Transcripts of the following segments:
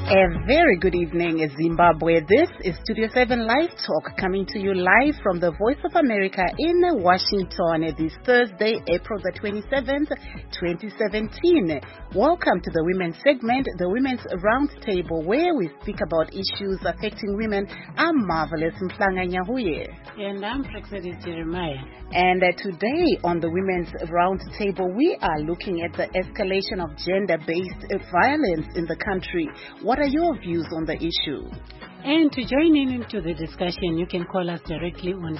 A very good evening, Zimbabwe. This is Studio 7 Live Talk, coming to you live from the Voice of America in Washington this Thursday, April the 27th, 2017. Welcome to the Women's segment, the Women's Roundtable, where we speak about issues affecting women. I'm Marvelous Mplanga Nyahuye. And I'm Praxedis Jeremiah. And today on the Women's Roundtable, we are looking at the escalation of gender-based violence in the country. What are your views on the issue? And to join in into the discussion, you can call us directly on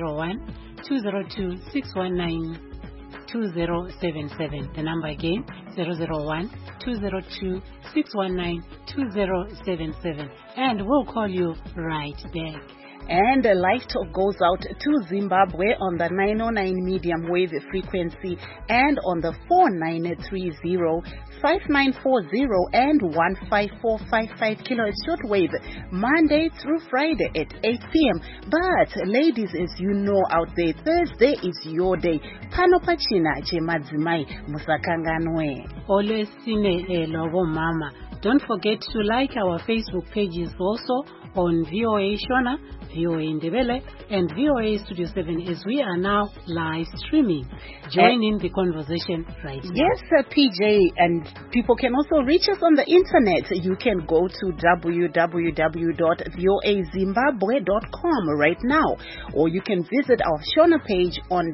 001-202-619-2077. The number again, 001-202-619-2077. And we'll call you right back. And Live Talk goes out to Zimbabwe on the 909 medium wave frequency and on the 4930, 5940 and 15455 kilohertz shortwave, Monday through Friday at 8 p.m. But ladies, as you know out there, Thursday is your day. Pano pachina che madzimai musakanganwe. Always sine logo mama. Don't forget to like our Facebook pages also on VOA Shona, VOA Ndebele, and VOA Studio 7 as we are now live streaming. Join in the conversation right now. Yes, PJ, and people can also reach us on the internet. You can go to www.voazimbabwe.com right now, or you can visit our Shona page on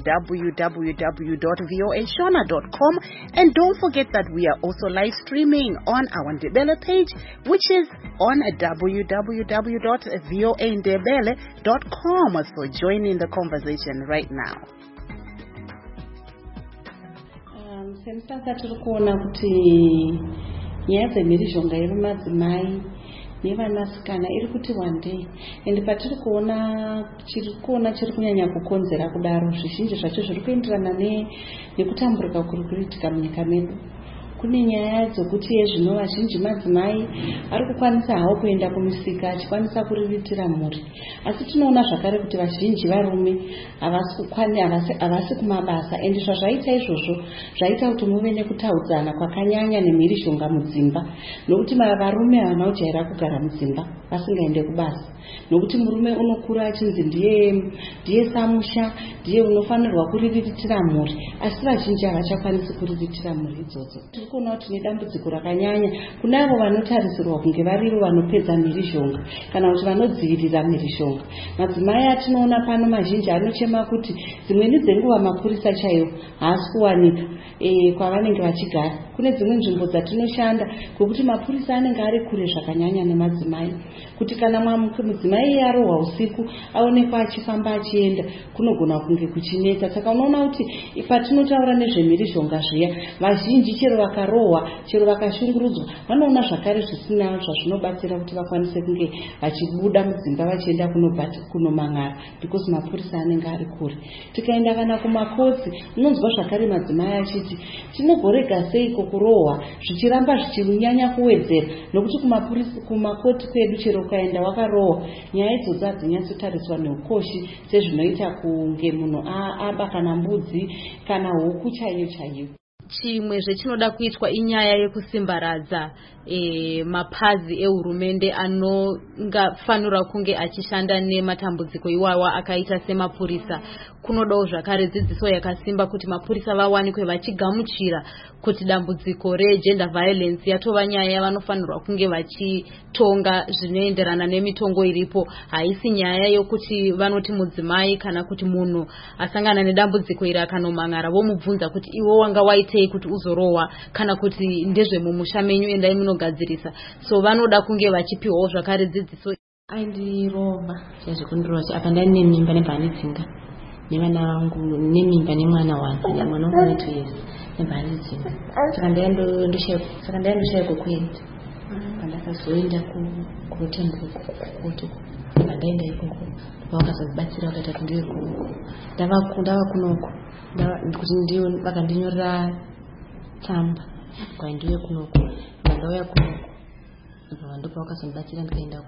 www.voashona.com. And don't forget that we are also live streaming on our Ndebele page, which is on www.voandebele.com. So join in the conversation right now. Sensaka tiri kuona kuti nyaya dzemhirizhonga iri madzimai nevanasikana iri kuti wandei, ende patiri kuona chiri kunyanya kukonzera kudaro zvizhinji zvacho zviri kuenderana nekutamburuka kuri kuitika munyika medu. Kune nyaya dzokuti zvino vazhinji madzimai ari kukwanisa hawo kuenda kumisika achikwanisa kuriritira mhuri, asi tinoona zvakare kuti vazhinji varume havasi kumabasa, ende zvazvaita izvozvo zvaita kuti muve nekutaudzana kwakanyanya nemhirizhonga mudzimba, nokuti varume havana kujaira kugara mudzimba vasingaende kubasa, nokuti murume unokura achinzi ndiye samusha, ndiye unofanirwa kuriritira mhuri, asi vazhinji havachakwanisi kuriritira mhuri idzodzo. Kuona kuti nedambudziko rakanyanya kune avo vanotarisirwa kunge varivo vanopedza mhirizhonga kana kuti vanodzivirira mhirizhonga. Madzimai atinoona pano mazhinji anochema kuti dzimweni dzenguva mapurisa chaiwo haasi kuwanika kwavanenge vachigara. Kune dzimwe nzvimbo dzatinoshanda kwekuti mapurisa anenge ari kure zvakanyanya nemadzimai, kuti kana mudzimai yarohwa usiku aonekwa achifamba achienda kunogona kunge kuchinetsa. Saka unoona kuti patinotaura nezvemhirizhonga zviya, vazhinji chero vakarohwa, chero vakashungurudzwa, vanoona zvakare zvisina zvazvinobatsira kuti vakwanise kunge vachibuda mudzimba vachienda kunomangara, because mapurisa anenge ari kure. Tikaenda kana kumakotsi, unonzwa zvakare madzimai achiti tinogorega seiko kurohwa zvichiramba zvichinyanya kuwedzera, nokuti kumakoti kwedu chero ukaenda wakarohwa, nyaya idzodzo hadzinyatsotariswa neukoshi sezvinoita kunge munhu aba kana mbudzi kana huku chaiyo chaiyo. Chimwe zvechinoda kuitwa inyaya yekusimbaradza mapazi ehurumende anongafanira kunge achishanda nematambudziko iwawa akaita semapurisa. Kunodawo zvakare dzidziso yakasimba kuti mapurisa vawanikwe vachigamuchira kuti dambudziko regender violence yatova nyaya yavanofanirwa kunge vachitonga zvinoenderana nemitongo iripo. Haisi nyaya yokuti vanoti mudzimai kana kuti munhu asangana nedambudziko iri akanomangara vomubvunza kuti iwo wanga waitei kuti uzorohwa kana kuti ndezve mumusha menyu endai munogadzirisa. So vanoda kunge vachipiwawo zvakare dzidziso. Aindirova chazvikundirova apa ndani nemimba nebhanidzinga nevana vangu, nemimba nemwana wangu, mwana wangu ane 2 years nebhanidzinga. Saka ndaendoshaya kwekuenda pandakazoenda kutembuko kuti pandaenda ikoko vakazobatsira vakaita kuti ndiwe kuko ndava kunoko kuti ndiyo vakandinyorera tsamba kwaindiwe kunoko ndauya kunoko ndipo vakazondibatsira ndikaenda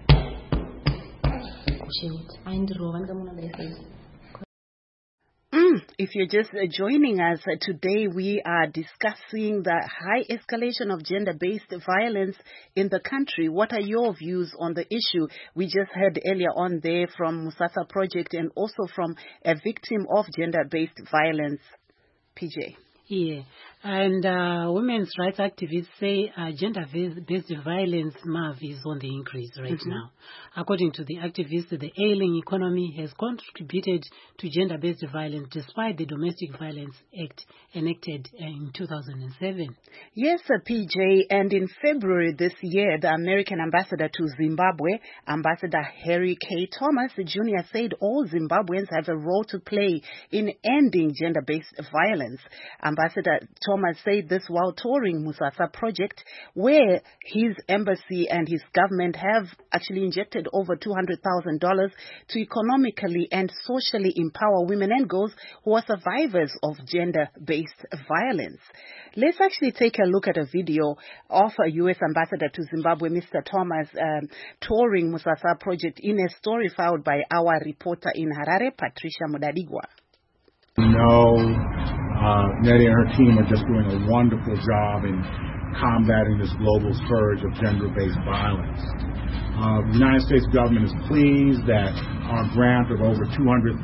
kusheuti aindirova ndikamunodaisa If you're just joining us today, we are discussing the high escalation of gender-based violence in the country. What are your views on the issue? We just heard earlier on there from Musasa Project and also from a victim of gender-based violence. PJ. Yeah, and women's rights activists say gender-based violence, MAV, is on the increase right now. According to the activists, the ailing economy has contributed to gender-based violence despite the Domestic Violence Act enacted in 2007. Yes, PJ, and in February this year, the American ambassador to Zimbabwe, Ambassador Harry K. Thomas Jr., said all Zimbabweans have a role to play in ending gender-based violence. Ambassador Thomas said this while touring Musasa Project, where his embassy and his government have actually injected over $200,000 to economically and socially empower women and girls who are survivors of gender-based violence. Let's actually take a look at a video of a U.S. ambassador to Zimbabwe, Mr. Thomas, touring Musasa Project in a story filed by our reporter in Harare, Patricia Mudadigwa. Nettie and her team are just doing a wonderful job in combating this global surge of gender-based violence. The United States government is pleased that our grant of over $200,000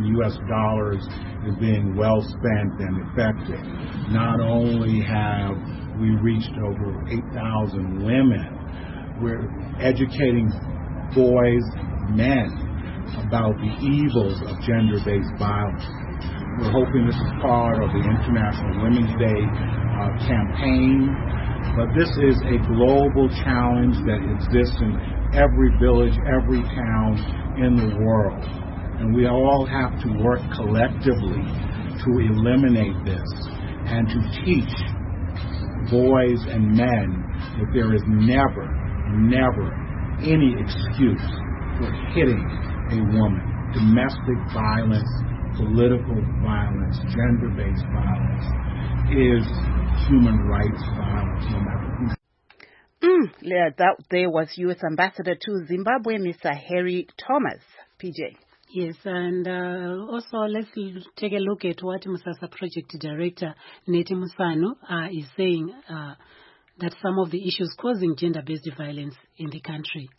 is being well spent and effective. Not only have we reached over 8,000 women, we're educating boys, men, about the evils of gender-based violence. We're hoping this is part of the International Women's Day campaign, but this is a global challenge that exists in every village, every town in the world. And we all have to work collectively to eliminate this and to teach boys and men that there is never any excuse for hitting a woman. Domestic violence, political violence, gender-based violence is human rights violence, no matter who. That there was U.S. Ambassador to Zimbabwe, Mr. Harry Thomas. PJ. Yes, and also let's take a look at what Musasa Project Director Neti Musanu is saying that some of the issues causing gender-based violence in the country.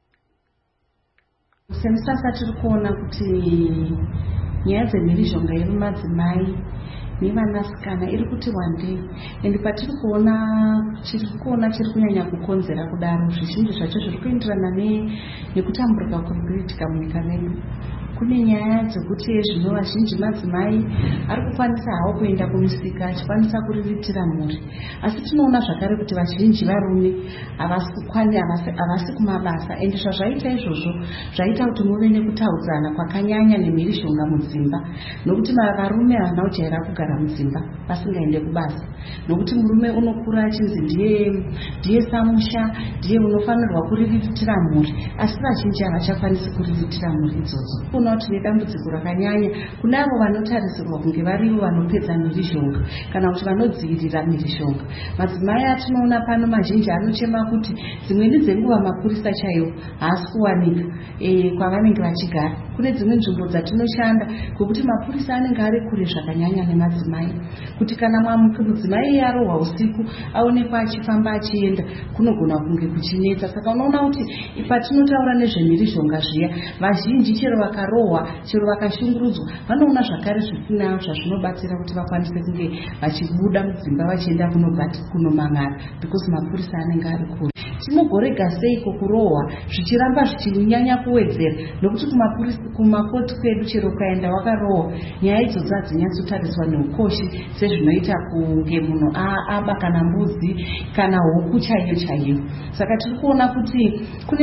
Nyaya dzemhirizhonga iri madzimai nevanasikana iri kuti wandei, ende patiri kuona chiri kunyanya kukonzera kudaro zvizhinji zvacho zviri kuenderana nekutamburuka kuri kuitika munyika medu. Kune nyaya dzekuti zvino vazhinji madzimai ari kukwanisa hawo kuenda kumusika achikwanisa kuriritira mhuri, asi tinoona zvakare kuti vazhinji varume havasi kumabasa, ende zvazvaita izvozvo zvaita kuti muve nekutaudzana kwakanyanya nemhirizhonga mudzimba, nokuti varume havana kujaira kugara mudzimba vasingaende kubasa, nokuti murume unokura achinzi ndiye samusha, ndiye unofanirwa kuriritira mhuri, asi vazhinji havachakwanisi kuriritira mhuri idzodzo. Tine dambudziko rakanyanya kune avo vanotarisirwa kunge varivo vanopedza mhirizhonga kana kuti vanodzivirira mhirizhonga. Madzimai atinoona pano mazhinji anochema kuti dzimweni dzenguva mapurisa chaiwo haasi kuwanika kwavanenge vachigara. Kune dzimwe nzvimbo dzatinoshanda kwekuti mapurisa anenge ari kure zvakanyanya nemadzimai, kuti kana mudzimai arohwa usiku aonekwa achifamba achienda kunogona kunge kuchinetsa. Saka unoona kuti patinotaura nezvemhirizhonga zviya, vazhinji chero vakarohwa, chero vakashungurudzwa, vanoona zvakare zvisina zvazvinobatsira kuti vakwanise kunge vachibuda mudzimba vachienda kunomangara, because mapurisa anenge ari kure. Tinogorega seiko kurohwa zvichiramba zvichinyanya kuwedzera, nokuti kumakoti kwedu chero ukaenda wakarohwa, nyaya idzodzo hadzinyatsotariswa neukoshi sezvinoita kunge munhu aba kana mbudzi kana huku chaiyo. Saka tiri kuona kuti kune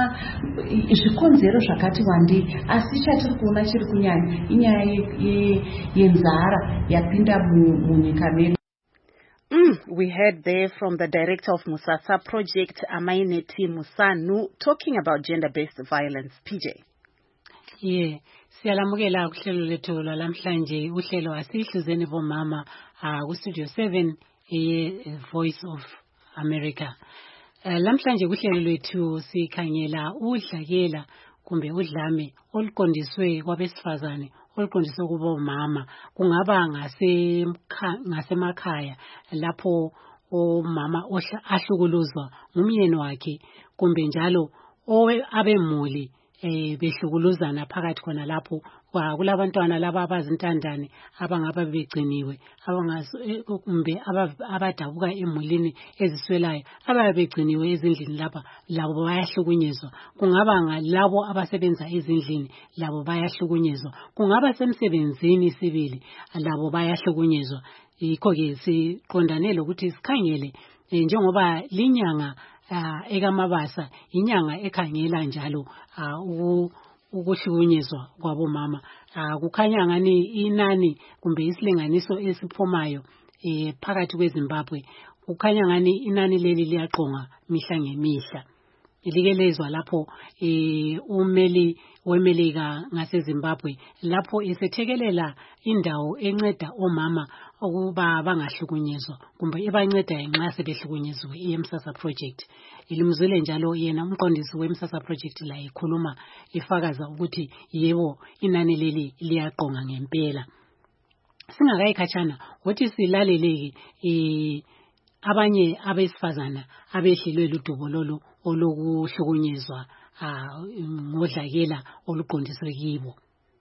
zvikonzero zvakati wandei, asi chatiri kuona chiri kunyanya inyaya yenzara yapinda munyika medu. We heard there from the director of Musasa Project, Neti Musanu, talking about gender-based violence. PJ. Yeah, siyalamukela kuhlelo lethu lamhlanje uhlelo asihluzeni bomama ku-Studio 7 Voice of America. Lamhlanje kuhlelo lethu sikhangela udlakela kumbe udlame oluqondiswe kwabesifazane oluqondiswe kubomama kungaba ngasemakhaya lapho omama ahlukuluzwa ngumyeni wakhe kumbe njalo abemuli behlukuluzana phakathi khona lapho kulabantwana laba abazintandane abangaba begciniwe kumbe abadabuka emulini eziswelayo ababe begciniwe ezindlini lapha labo bayahlukunyezwa kungaba ngalabo abasebenza ezindlini labo bayahlukunyezwa kungaba semsebenzini sibili labo bayahlukunyezwa yikho ke siqondane lokuthi sikhangele njengoba linyanga ekamabasa inyanga ekhangela njalo ukuhlukunyezwa kwabomama kukhanya ngani inani kumbe isilinganiso esiphumayo phakathi kweZimbabwe kukhanya ngani inani leli liyaqonga mihla ngemihla ilikelezwa lapho umeli wemelika ngaseZimbabwe lapho esethekelela indawo enceda omama ukuba bangahlukunyezwa kumbe ebanceda nxa sebehlukunyeziwe iMSASA project ilimzwile njalo yena umqondisi weMSASA project la ekhuluma ifakaza ukuthi yebo inani leli liyaqonga ngempela singakayikhatshana ukuthi silaleleke abanye abesifazana abehlelwe ludubo lolu olokuhlukunyezwa ngodlakela oluqondiswe kibo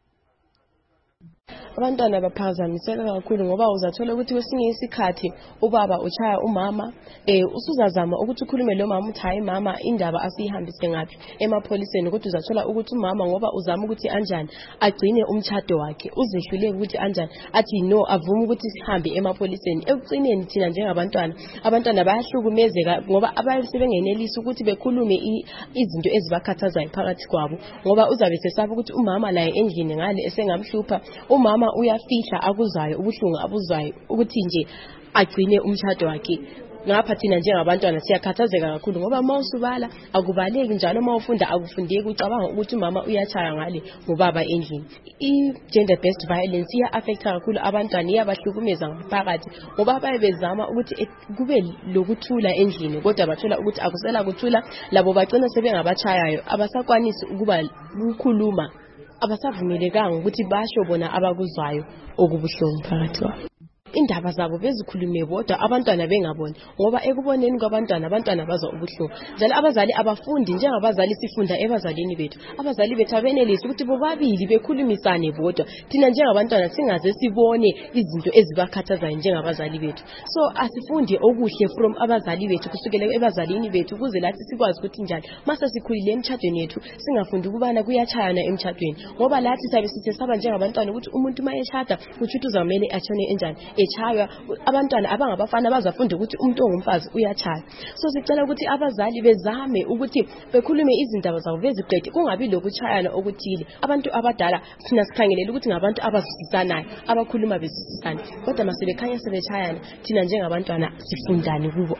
abantwana baphazamiseka kakhulu ngoba uzathola ukuthi kwesinye isikhathi ubaba uchaya umama usuzazama ukuthi ukhulume lo mama uthi hayi mama indaba asiyihambise ngapi emapholiseni ukuthi uzathola ukuthi umama ngoba uzama ukuthi anjani agcine umtshado wakhe uzehluleke ukuthi anjani athi no avume ukuthi sihambe emapholiseni ekucineni thina njengabantwana abantwana bayahlukumezeka ngoba abasebengenelisi ukuthi bekhulume izinto ezibakhathazayo phakathi kwabo ngoba uzabe sesaba ukuthi umama laye endlini ngale esengamhlupha umama uyafihla akuzayo ubuhlungu abuzayo ukuthi nje agcine umtshado wakhe ngapha thina njengabantwana siyakhathazeka kakhulu ngoba mawusubala akubaleki njalo mawufunda akufundeki ucabanga ukuthi umama uyachaya ngale ngobaba endlini i-gender based violence iya affecta kakhulu abantwana iyabahlukumeza ngaphakathi ngoba baye bezama ukuthi kube lokuthula endlini kodwa bathola ukuthi akusela kuthula labo bagcina sebengabachayayo abasakwanisi ukuba ukukhuluma abasavumelekanga ukuthi basho bona abakuzwayo okubuhlungu phakathi kwabo indaba zabo bezikhulume bodwa abantwana bengaboni ngoba ekuboneni kwabantwana abantwana bazwa ubuhlungu njalo abazali abafundi njengabazali sifunda ebazalini bethu abazali bethu abenelisi ukuthi bobabili bekhulumisane bodwa thina njengabantwana singaze sibone izinto ezibakhathazayo njengabazali bethu so asifunde okuhle from abazali bethu kusukela ebazalini bethu ukuze lathi sikwazi ukuthi njani mase sikhulile emtshadweni yethu singafundi ukubana kuyachayana emtshadweni ngoba lathi sabe sisesaba njengabantwana ukuthi umuntu mayeshada ukuthi uzamele atshone enjani echaya abantwana abangabafana bazafunda ukuthi umuntu ongumfazi uyachaya so sicela ukuthi abazali bezame ukuthi bekhulume izindaba zabo beziqede kungabi lokuchayana okuthile abantu abadala thina sikhangelela ukuthi ngabantu abazwisisanayo abakhuluma bezwisisana kodwa masebekhanya sebechayana thina njengabantwana sifundani kubo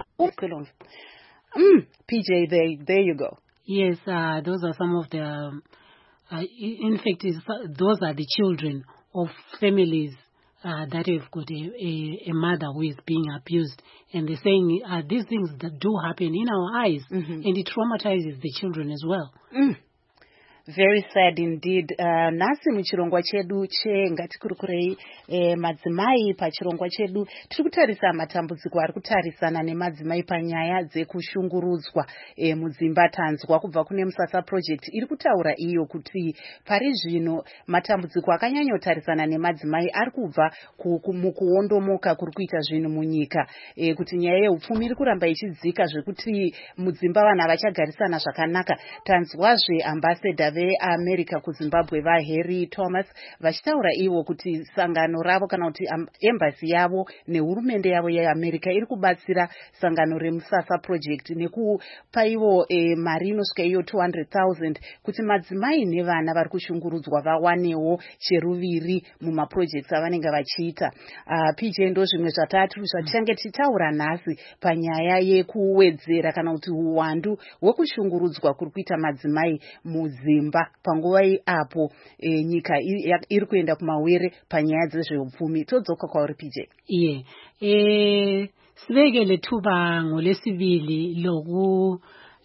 PJ there you go. Yes, those are some of the in fact those are the children of families that have got a mother who is being abused, and they're saying these things that do happen in our eyes, and it traumatizes the children as well. Very sad indeed. Nasi muchirongwa chedu ngatikurukirei madzimai pachirongwa chedu tiri kutarisa matambudziko ari kutarisana nemadzimai panyaya dzekushungurudzwa mudzimba. Tanzwa kubva kune MSASA project iri kutaura iyo kuti pari zvino matambudziko akanyanyotarisana nemadzimai ari kubva mukuondomoka kuri kuita zvinhu munyika, kuti nyaya yeupfumi iri kuramba ichidzika zvekuti mudzimba vanhu havachagarisana zvakanaka. Tanzwazve ambassador veAmerica kuZimbabwe vaHarry Thomas vachitaura ivo kuti sangano ravo kana kuti embassy yavo nehurumende yavo yeAmerica iri kubatsira sangano reMSASA project nekupa ivo mari inosvika iyo 200,000 kuti madzimai nevana vari kushungurudzwa vawanewo cheruviri mumaprojects avanenge vachiita. PJ ndo zvimwe zvatichange tichitaura nhasi panyaya yekuwedzera kana kuti uwandu hwekushungurudzwa kuri kuita madzimai muZimbabwe panguva apo nyika iri kuenda kumawere panyaya dzezveupfumi. Todzoka kwauri PJ. Sibekele thuba ngolesibili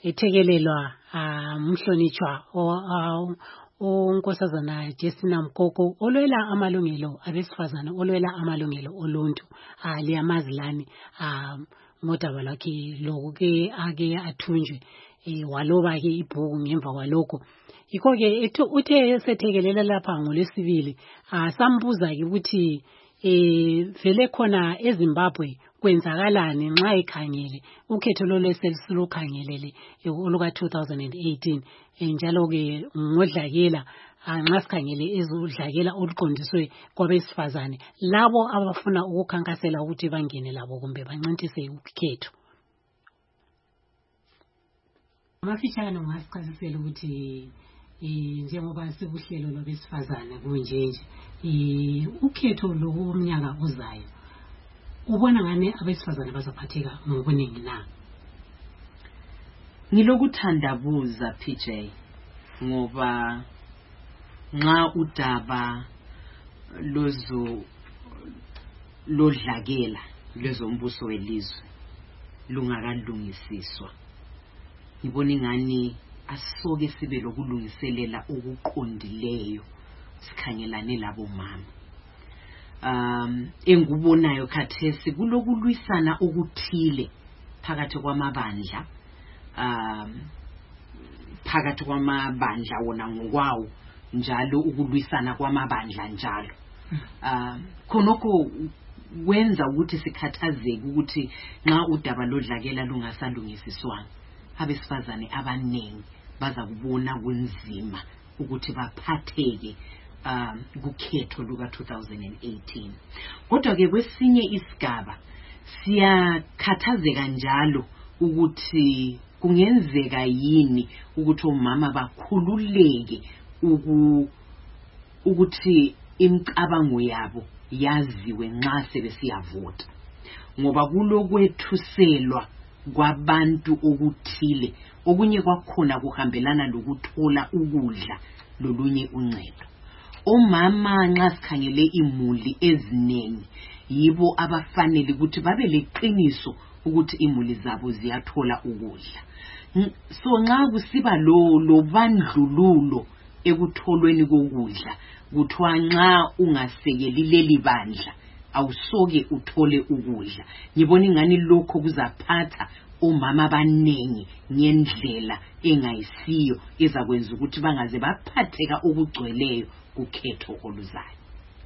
ethekelelwa umhlonitshwa unkosazana Jesina Mkoko olwela amalungelo abesifazane olwela amalungelo oluntu liyamazilani ngodaba lwakhe lokuke ake athunjwe waloba ke ibhuku ngemva kwalokho yikho ke uthe sethekelela lapha ngolesibili sambuza ke ukuthi vele khona eZimbabwe kwenzakalani nxa ekhangele ukhetho lolwesesilukhangelele oluka 2018 njalo ke ngodlakela nxa sikhangele ezodlakela oluqondiswe kwabesifazane labo abafuna ukukhankasela ukuthi bangene labo kumbe bancintise ukhetho. Amafitshane ungasichasisela ukuthi njengoba sekuhlelo lwabesifazane kunje ukhetho lokumnyaka ozayo ubona ngane abesifazane bazaphatheka ngokuningi na? Ngilokuthandabuza PJ ngoba nxa udaba lodlakela lwezombuso welizwe lungakalungisiswa ngibona ingani asoke sibe lokulungiselela okuqondileyo sikhangelane labo mama engubonayo khathesi kulokulwisana okuthile phakathi kwamabandla wona ngokwawo njalo ukulwisana kwamabandla njalo khonokho wenza ukuthi sikhathazeke ukuthi nxa udaba lodlakela lungasalungisiswanga abesifazane abaningi baza kubona kunzima ukuthi baphatheke kukhetho luka 2018 kodwa ke kwesinye isigaba siyakhathazeka njalo ukuthi kungenzeka yini ukuthi omama bakhululeke ukuthi imicabango yabo yaziwe nxa sebesiyavota ngoba kulokwethuselwa kwabantu okuthile okunye kwakhona kuhambelana lokuthola ukudla lolunye uncedo. Omama nxa sikhangele imuli ezinengi yibo abafanele ukuthi babe leqiniso ukuthi imuli zabo ziyathola ukudla. So nxa kusiba lo bandlululo ekutholweni kokudla kuthiwa nxa ungasekeli leli bandla awusoke uthole ukudla. Ngibona ingani lokho kuzaphatha omama abanengi ngendlela engayisiyo ezakwenza ukuthi bangaze baphatheka okugcweleyo kukhetho oluzayo.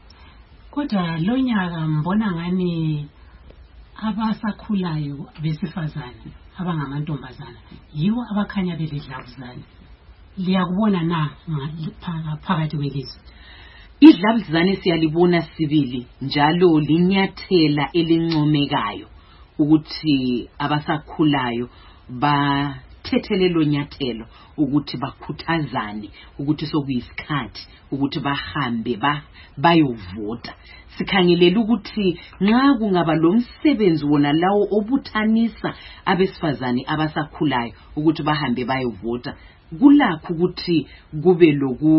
Kodwa lo nyaka mbona ngani abasakhulayo besifazane abangamantombazana yiwo abakhanya belidlabuzane. Liyakubona na phakathi kwelizwe? Idlabuzane siyalibona sibili njalo linyathela elincomekayo ukuthi abasakhulayo bathethelelo nyathelo ukuthi bakhuthazane ukuthi sokuyisikhathi ukuthi bahambe bayovota. Sikhangelela ukuthi nxa kungaba lomsebenzi wona lawo obuthanisa abesifazane abasakhulayo ukuthi bahambe bayovota kulakho ukuthi kube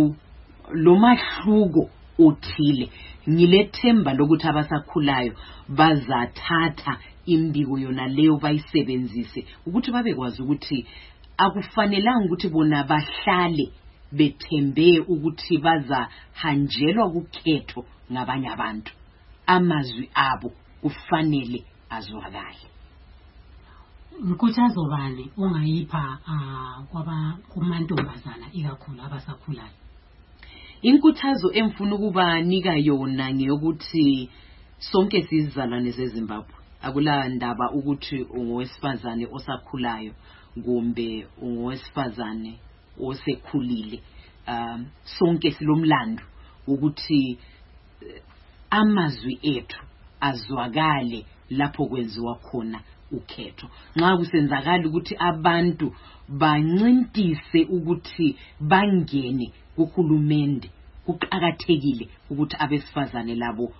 lomahluko othile. Ngilethemba lokuthi abasakhulayo bazathatha imbiko yona leyo bayisebenzise ukuthi babekwazi ukuthi akufanelanga ukuthi bona bahlale bethembe ukuthi bazahanjelwa kukhetho ngabanye abantu. Amazwi abo kufanele azwakale. Nkuthazo bani ungayipha kumantombazana ikakhulu abasakhulayo? Inkuthazo emfuna ukubanika yona ngeyokuthi sonke sizizalwane zeZimbabwe akula ndaba ukuthi ungowesifazane osakhulayo kumbe ungowesifazane osekhulile. Sonke silomlando ukuthi amazwi ethu azwakale lapho kwenziwa khona ukhetho. Nxa kusenzakala ukuthi abantu bancintise ukuthi bangene kuhulumende kuqhakathekile ukuthi abesifazane labo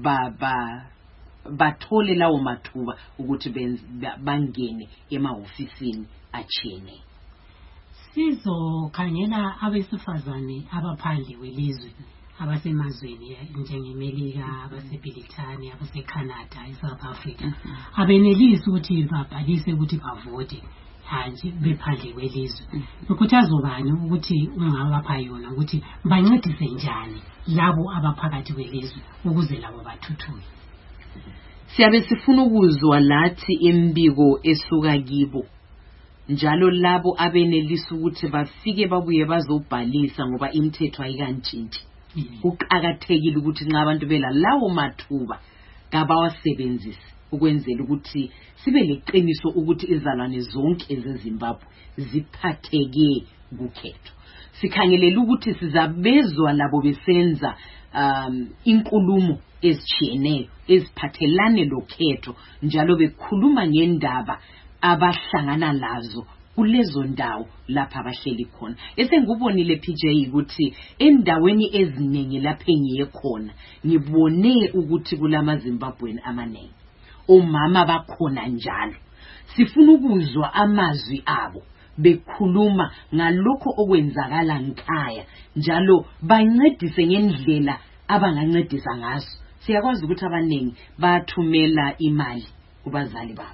bathole lawo mathuba ukuthi bangene emahofisini achene. Sizokhangela abesifazane abaphandle welizwe abasemazweni njengeMelika, abaseBritani, abaseCanada, eSouth Africa abenelisi ukuthi babhalise ukuthi bavote. bephandle kwelizwe ukukhuthaza ubani ukuthi ungabapha yona ukuthi bancedise njani labo abaphakathi kwelizwe ukuze labo bathuthuke. Siyabe sifuna ukuzwa lathi imbiko esuka kibo njalo labo abenelisa ukuthi bafike babuye bazobhalisa ngoba imithetho ayikantshintshi. Kuqakathekile ukuthi nxa abantu bela lawo mathuba kabawasebenzise ukwenzela ukuthi sibe leqiniso ukuthi izalwane zonke ezeZimbabwe ziphatheke kukhetho. Sikhangelela ukuthi sizabezwa labo besenza inkulumo ezitshiyeneyo eziphathelane lokhetho njalo bekhuluma ngendaba abahlangana lazo kulezo ndawo lapha abahleli khona. Esengubonile PJ ukuthi endaweni eziningi lapha engiye khona ngibone ukuthi kulamaZimbabwean amaningi omama bakhona njalo. Sifuna ukuzwa amazwi abo bekhuluma ngalokho okwenzakala nkhaya njalo bancedise ngendlela abangancedisa ngazo. Siyakwazi ukuthi abaningi bathumela imali kubazali babo.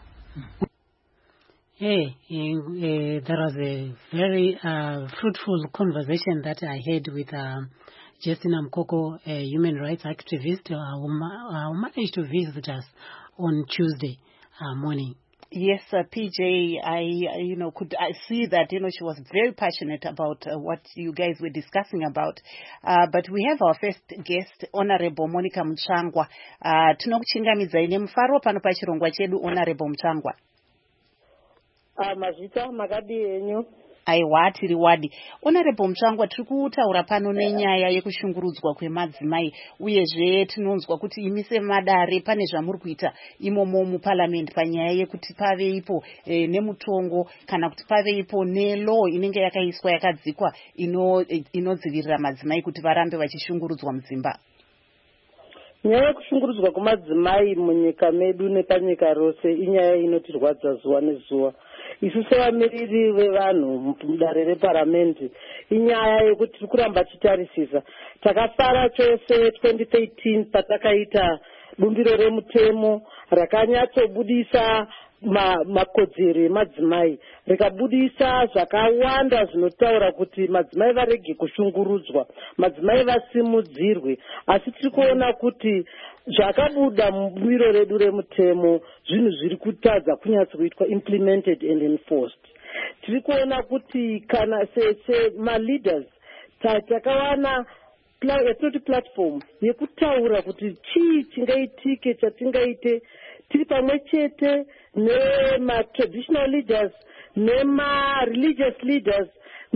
There was a very fruitful conversation that I had with Justina Mkoko, a human rights activist who managed to visit us on Tuesday morning. Yes, PJ, I see that, she was very passionate about what you guys were discussing about. But we have our first guest, Honorable Monica Mchangwa. Tinokuchingamidza ine mufaro pano pachirongwa chedu, Honorable Mchangwa. Mazita makadi enyu. Aiwa tiri wadi. Honorable Mchangwa, tiri kutaura pano nenyaya yekushungurudzwa kwemadzimai uyezve tinonzwa kuti imise madare pane zvamuri kuita imomo muparliament panyaya yekuti pave ipo nemutongo kana kuti pave ipo nelaw inenge yakaiswa yakadzikwa inodzivirira madzimai kuti varambe vachishungurudzwa mudzimba. Nyaya yekushungurudzwa kwemadzimai munyika medu nepanyika rose inyaya inotirwadza zuva nezuva. Isu sevamiriri vevanhu mudare reparamende inyaya yekuti tiri kuramba tichitarisisa. Takafara chose 2013 patakaita bumbiro remutemo rakanyatsobudisa makodzero emadzimai, rikabudisa zvakawanda zvinotaura kuti madzimai varege kushungurudzwa, madzimai vasimudzirwe. Asi tiri kuona kuti zvakabuda mubumbiro redu remutemo zvinhu zviri kutadza kunyatsoitwa implemented and enforced. Tiri kuona kuti kana ma-leaders takawana yatinoti platform yekutaura kuti chii chingaitike chatingaite tiri pamwe chete nema-traditional leaders, nema-religious leaders,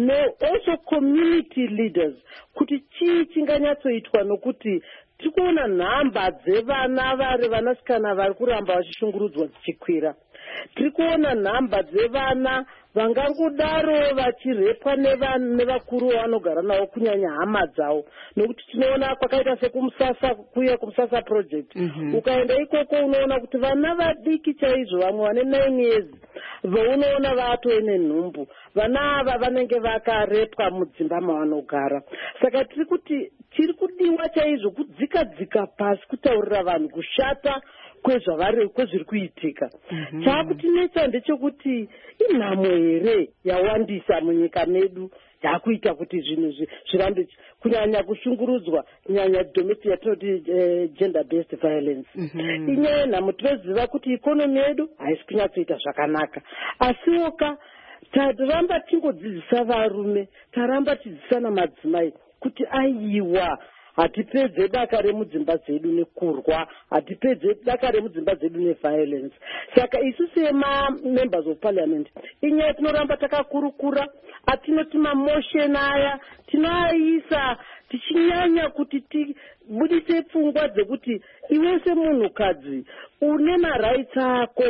also community leaders, kuti chii chinganyatsoitwa nokuti tiri kuona nhamba dzevana vanasikana vari kuramba vachishungurudzwa dzichikwira. Tiri kuona nhamba dzevana vangangodaro vachirepwa nevakuru vanogara navo kunyanya hama dzavo, nokuti tinoona kwakaita sekumusasa kuya kumusasa project. Ukaenda ikoko unoona kuti vana vadiki chaizvo vamwe vane 9 years vaunoona vatove nhumbu. Vana ava vanenge vakarepwa mudzimba mavanogara. Saka tiri kuti chiri kudiwa chaizvo kudzika pasi kutaurira vanhu kushata kwezviri kuitika. Chakutinetsa ndechekuti inhamo here yawandisa munyika medu yakuita kuti zvinhu zvirambe kunyanya kushungurudzwa, kunyanya domestic yatinoti gender based violence. Inyaya nhamo tinoziva kuti ikonomi yedu haisi kunyatsoita zvakanaka. Asiwoka taramba tingodzidzisa varume, taramba tidzidzisana madzimai kuti aiwa hatipedze daka remudzimba dzedu nekurwa, hatipedze daka remudzimba dzedu neviolence. Saka isu sema-members of parliament inyaya tinoramba takakurukura, atinoti mamotion aya tinoaisa tichinyanya kuti tibudise pfungwa dzekuti iwe semunhukadzi une marights ako,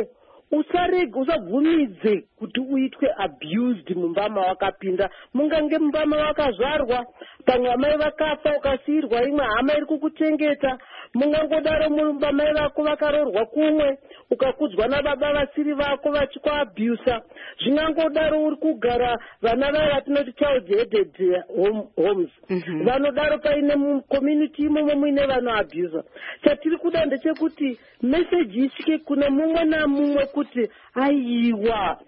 usabvumidze kuti uitwe abused mumba mawakapinda. Mungange mumba mawakazvarwa, pamwe amai vakafa ukasiyirwa imwe hama iri kukuchengeta. Mungangodaro mumba mai vako vakarorwa kumwe ukakudzwa nababa vasiri vako vachikuabusa. Zvingangodaro uri kugara vana vai vatinoti child headed homes. Vanodaro paine mucommunity imomo muine vanoabusa. Chatiri kuda ndechekuti message isvike kuna mumwe namumwe kuti aiwa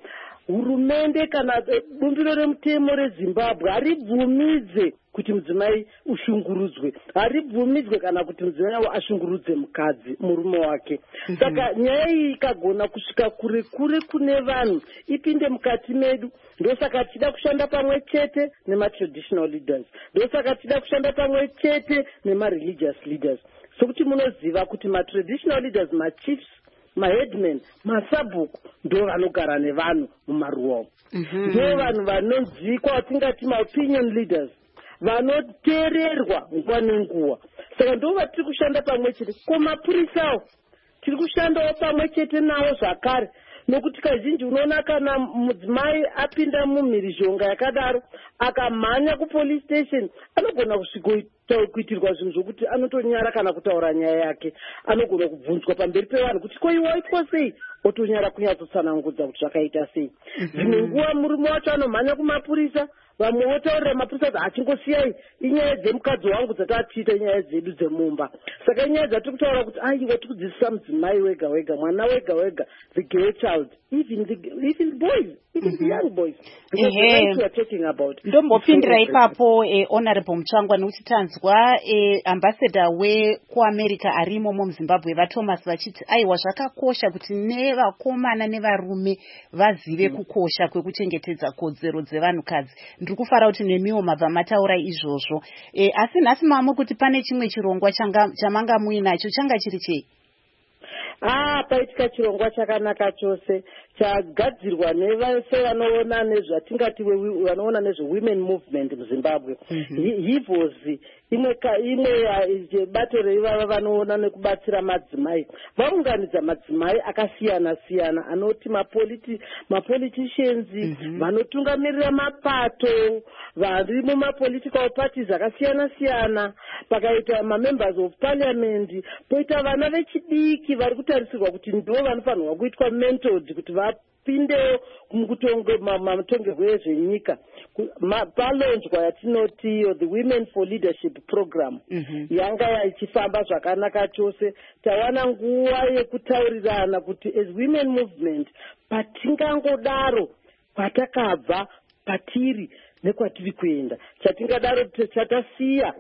hurumende kana bumbiro remutemo rezimbabwe haribvumidze kuti mudzimai ushungurudzwe, haribvumidzwe kana kuti mudzimai ashungurudze mukadzi murume wake. Saka nyaya iyi ikagona kusvika kure kure kune vanhu ipinde mukati medu, ndosaka tida kushanda pamwe chete nematraditional leaders, ndosaka tida kushanda pamwe chete nemareligious leaders. Sokuti munoziva kuti matraditional leaders, machiefs, maheadmen, masabhuku ndo vanogara nevanhu mumaruwa, ndo vanhu vanonzikwa watingati maopinion leaders, vanoteererwa nguva nenguva. Saka ndo vatiri kushanda pamwe chete. Ko mapurisawo tiri kushandawo pamwe chete nawo zvakare, nokuti kazhinji unoona kana mudzimai apinda mumhirizhonga yakadaro akamhanya kupolice station anogona kuitirwa zvinhu zvokuti anotonyara kana kutaura nyaya yake, anogona kubvunzwa pamberi pevanhu kuti ko iwe waitwa sei, otonyara kunyatsotsanangudza kuti zvakaita sei. Dzimwe nguva murume wacho anomhanya kumapurisa, vamwe votaurira mapurisa kuti achingosiyai inyaya dzemukadzi wangu dzatatiita inyaya dzedu dzemumba. Saka inyaya dzatiri kutaura kuti aiwa tiri kudzidzisa mudzimai wega wega, mwana wega wega, the girl child, even boys, even the young boys, because that's what we are talking about. Ndombopindira ipapo honorable Mutsvangwa, nekuti tanzwa ambassador wekuAmerica arimo muZimbabwe vaThomas vachiti aiwa zvakakosha kuti nevakomana nevarume vazive kukosha kwekuchengetedza kodzero dzevanhukadzi. Ndiri kufara kuti nemiwo mabva mataura izvozvo. Asi nhasi mama kuti pane chimwe chirongwa chamanga muinacho, changa chiri chei? Paitika chirongwa chakanaka chose chagadzirwa nevese vanoona nezvatingati vanoona nezvewomen movement muZimbabwe. Hivhozi imwe bato reivava vanoona nekubatsira madzimai, vaunganidza madzimai akasiyana siyana anoti mapoliticians, vanotungamirira mapato, vari mumapolitical parties akasiyana siyana, pakaita mamembers of parliament, poita vana vechidiki vari kutarisirwa kuti ndo vanofanirwa kuitwa mentored kuti vapindewo mutongerwo ezvenyika. Palonjwa yatinoti the Women for Leadership program yanga ichifamba zvakanaka chose. Tawana nguva yekutaurirana kuti as women movement patingangodaro patakabva patiri nekwatiri kuenda, chatingadaro chatasiya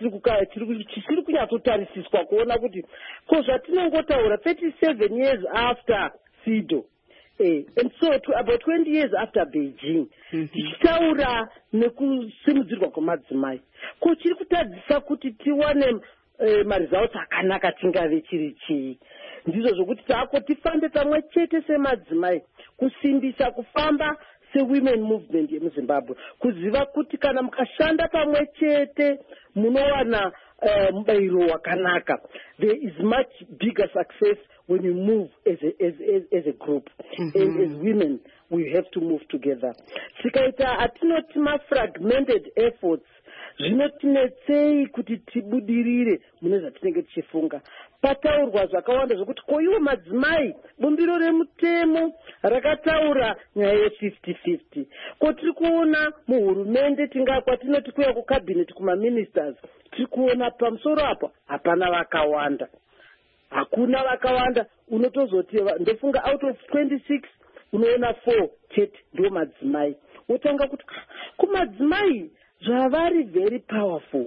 chatiri kunyatsotarisiswa kuona kuti ko zvatinongotaura 37 years after SIDO, and so about 20 years after Beijing, tichitaura nekusimudzirwa kwemadzimai, ko chiri kutadzisa kuti tiwane maresults akanaka tingave chiri chii. Ndizvo zvokuti tifambe pamwe chete semadzimai kusimbisa kufamba women movement yemuZimbabwe, kuziva kuti kana mukashanda pamwe chete munowana mubayiro wakanaka. There is much bigger success when you move as a group. And as women we have to move together. Tikaita atinoti fragmented efforts zvinotinetsei kuti tibudirire mune zvatinenge tichifunga. Pataurwa zvakawanda zvokuti ko iwo madzimai bumbiro remutemo rakataura nyaya ye50-50. Ko tiri kuona muhurumende kwatinoti kuya kucabinet kumaministers, tiri kuona pamusoro apo hapana vakawanda, hakuna vakawanda. Unotozoti ndofunga out of 26 unoona 4 chete ndo madzimai. Wotanga kuti kumadzimai zvavari very powerful.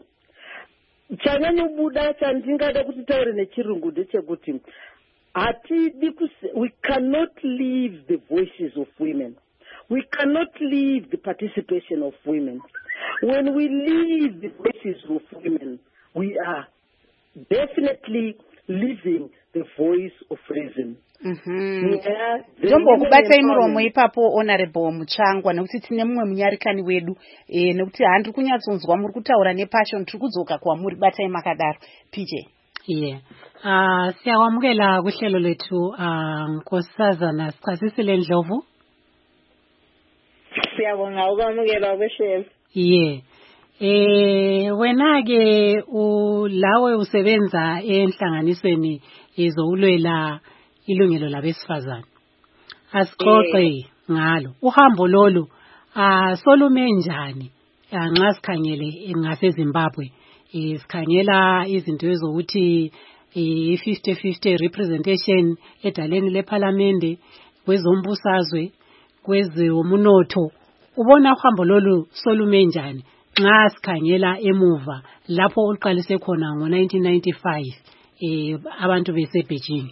Chanyanyobuda chandingada kuti taure nechirungu ndechekuti we cannot leave the voices of women. We cannot leave the participation of women. When we leave the voices of women, we are definitely leaving the voice of reason. Ndombokubatai muromo ipapo honorable Mutsvangwa, nekuti tine mumwe munyarikani wedu, nekuti handiri kunyatsonzwa muri kutaura nepassion, tiri kudzoka kwamuri, batai makadaro. PJ. Siyawamukela kuhlelo lethu Nkosazana Sichasisile Ndlovu. Siyabonga ukwamukela kuhlelo. Wena-ke lawe usebenza enhlanganisweni ezokulwela ilungelo labesifazane. Asixoxe ngalo uhambo lolu solume njani nxa sikhangele ngaseZimbabwe. Sikhangela izinto ezokuthi 50-50 representation edaleni leParliament, kwezombusazwe, kwezomunotho ubona uhambo lolu solume njani nxa sikhangela emuva lapho uqalise khona ngo1995 abantu beseBeijing?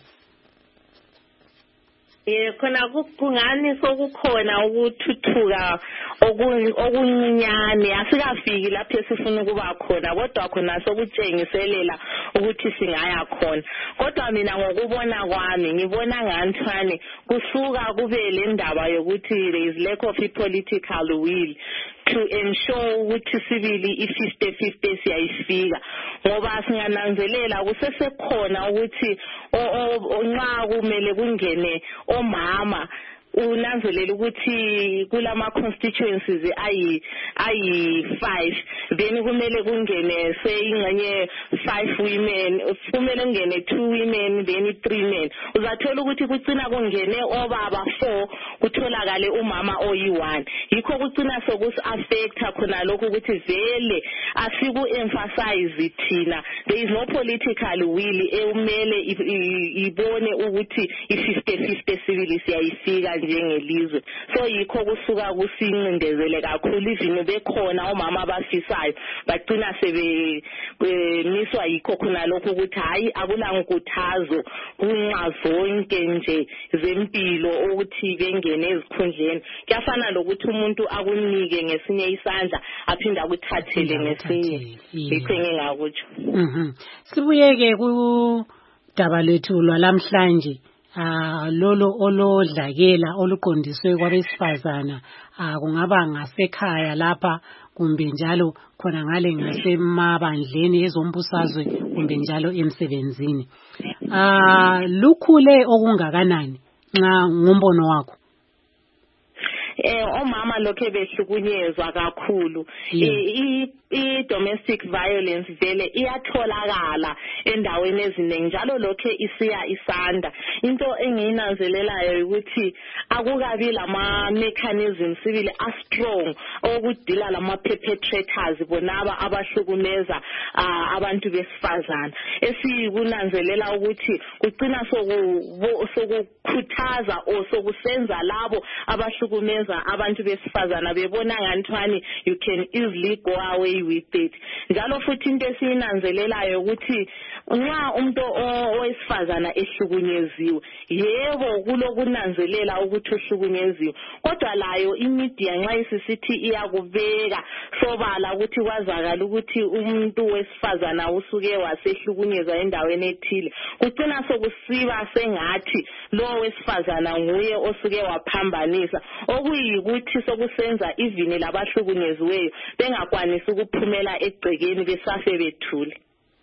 Khona kungani sokukhona ukuthuthuka okuncinyane asikafiki lapho esifuna ukuba khona kodwa khona sokutshengiselela ukuthi singaya khona kodwa mina ngokubona kwami ngibona ngathani kusuka kube le ndaba yokuthi there is lack of political will to ensure ukuthi sibili i50-50 siyayifika ngoba singananzelela kusesekhona ukuthi nxa kumele kungene omama unanzelela ukuthi kulama constituencies ayi5 then kumele kungene ingxenye 5 women kumele kungene 2 women then 3 men uzathola ukuthi kucina kungene obaba 4 kutholakale umama oyi1 yikho kucina sokusi affecta khona lokho ukuthi vele asiku emphasize thina there is no political will ekumele ibone ukuthi i50-50 civil siyayifika njengelizwe so yikho kusuka kusincindezele kakhulu izimo bekhona omama abafisayo bagcina sebemiswa yikho khona lokho ukuthi hayi akulankuthazo kunxa zonke nje zempilo ukuthi bengene ezikhundleni kuyafana lokuthi umuntu akunike ngesinye isandla aphinda ukuthathele ngesinye yikho engingakutsho. Sibuyeke ku daba lethu lwalamhlanje lolo olodlakela oluqondiswe kwabesifazana kungaba ngasekhaya lapha kumbe njalo khona ngale ngasemabandleni ezombusazwe kumbe njalo emsebenzini lukhule okungakanani nxa ngombono wakho? Omama lokho behlukunyezwa kakhulu i-domestic violence vele iyatholakala endaweni eziningi njalo lokho isiya isanda into engiyinanzelelayo ukuthi akukabi lama mechanisms sibili strong okudila lama perpetrators bonaba abahlukumeza abantu besifazana esikunanzelela ukuthi kucina sokukhuthaza sokusenza labo abahlukumeza abantu besifazana bebona ngathani you can easily go away with it njalo futhi into esiyinanzelelayo ukuthi nxa umuntu owesifazana ehlukunyeziwe yebo kulokunanzelela ukuthi uhlukunyeziwe kodwa layo imedia nxa isisithi iyakubeka sobala ukuthi kwazakala ukuthi umuntu wesifazana usuke wasehlukunyezwa endaweni ethile kucina sokusiba sengathi lo wesifazana nguye osuke waphambanisa okuyikuthi sokusenza ivini labahlukunyeziweyo bengakwanisi ukuphumela egcekeni besafe bethule.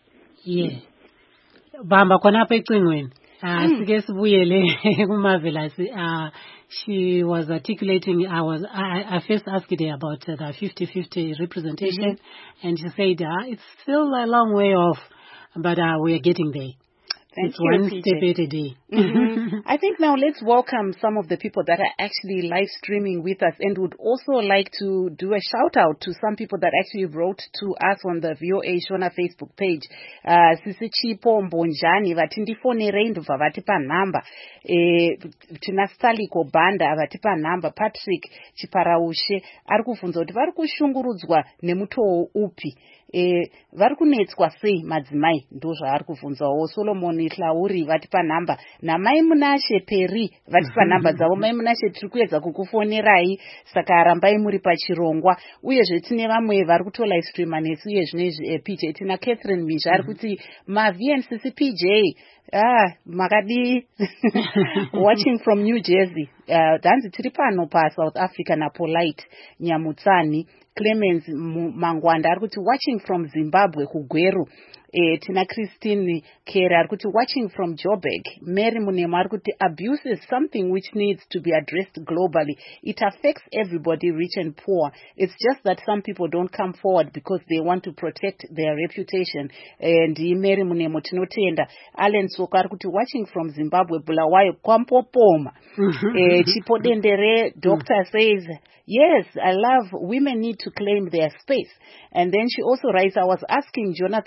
Bamba khonapha ecingweni sike sibuyele kuMarvelous. She was articulating I first asked her about the 50-50 representation and she said it's still a long way off but we're getting there. Thank it's you, one PJ. step at a day. I think now let's welcome some of the people that are actually live streaming with us and would also like to do a shout out to some people that actually wrote to us on the VOA Shona Facebook page. Sisi Chipo Mbonjani vatindifonere ndubva vatipa number. Tina Staliko Banda vatipa number. Patrick Chiparaushe ari kubvunza kuti vari kushungurudzwa nemutoo upi. Vari kunetswa sei madzimai ndo zvaari kubvunzawo. Solomon Hlauri vatipa namba namai Munashe Peri vatipa namba dzavo. Mai Munashe tiri kuedza kukufonerai saka rambai muri pachirongwa uyezve tine vamwe vari kuto live streama nesu uye zvinezvi PJ tina Catherine Mizha ari kuti maVNCC PJ makadi watching from New Jersey. Danzi tiri pano pa South Africa na Polite Nyamutsani. Clemens Mangwanda ari kuti watching from Zimbabwe kugweru. Tina Christine Kere ari kuti watching from Joburg. Mary Munema ari kuti abuse is something which needs to be addressed globally. It affects everybody, rich and poor. It's just that some people don't come forward because they want to protect their reputation. And Mary Munemo tinotenda. Allen Soka ari kuti watching from Zimbabwe Bulawayo Kwampopoma. Chipo Dendere doctor says yes, I love women need to claim their space. And then she also writes, I was asking Jonathan Moyo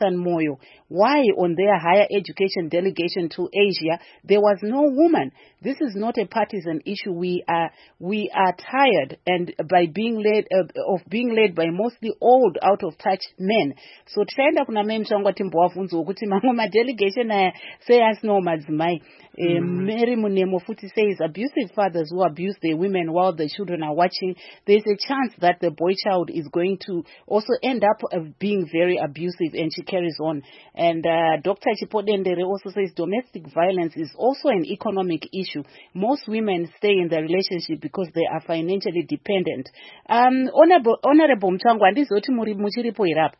Bulawayo, why on their higher education delegation to Asia there was no woman? This is not a partisan issue. We are tired and by being led by mostly old, out of touch men. So tenda kuna mimi mshangwa timbwavunzo ukuthi mamwe ma delegation say us no madzimai. Mary Munemo Futi says abusive fathers who abuse their women while the children are watching, there's a chance that the boy child is going to also end up being very abusive, and she carries on. And Dr. Chipodendere also says domestic violence is also an economic issue. Most women stay in the relationship because they are financially dependent. Honorable Mchangwa, ndizoti muri muchiripo irapa.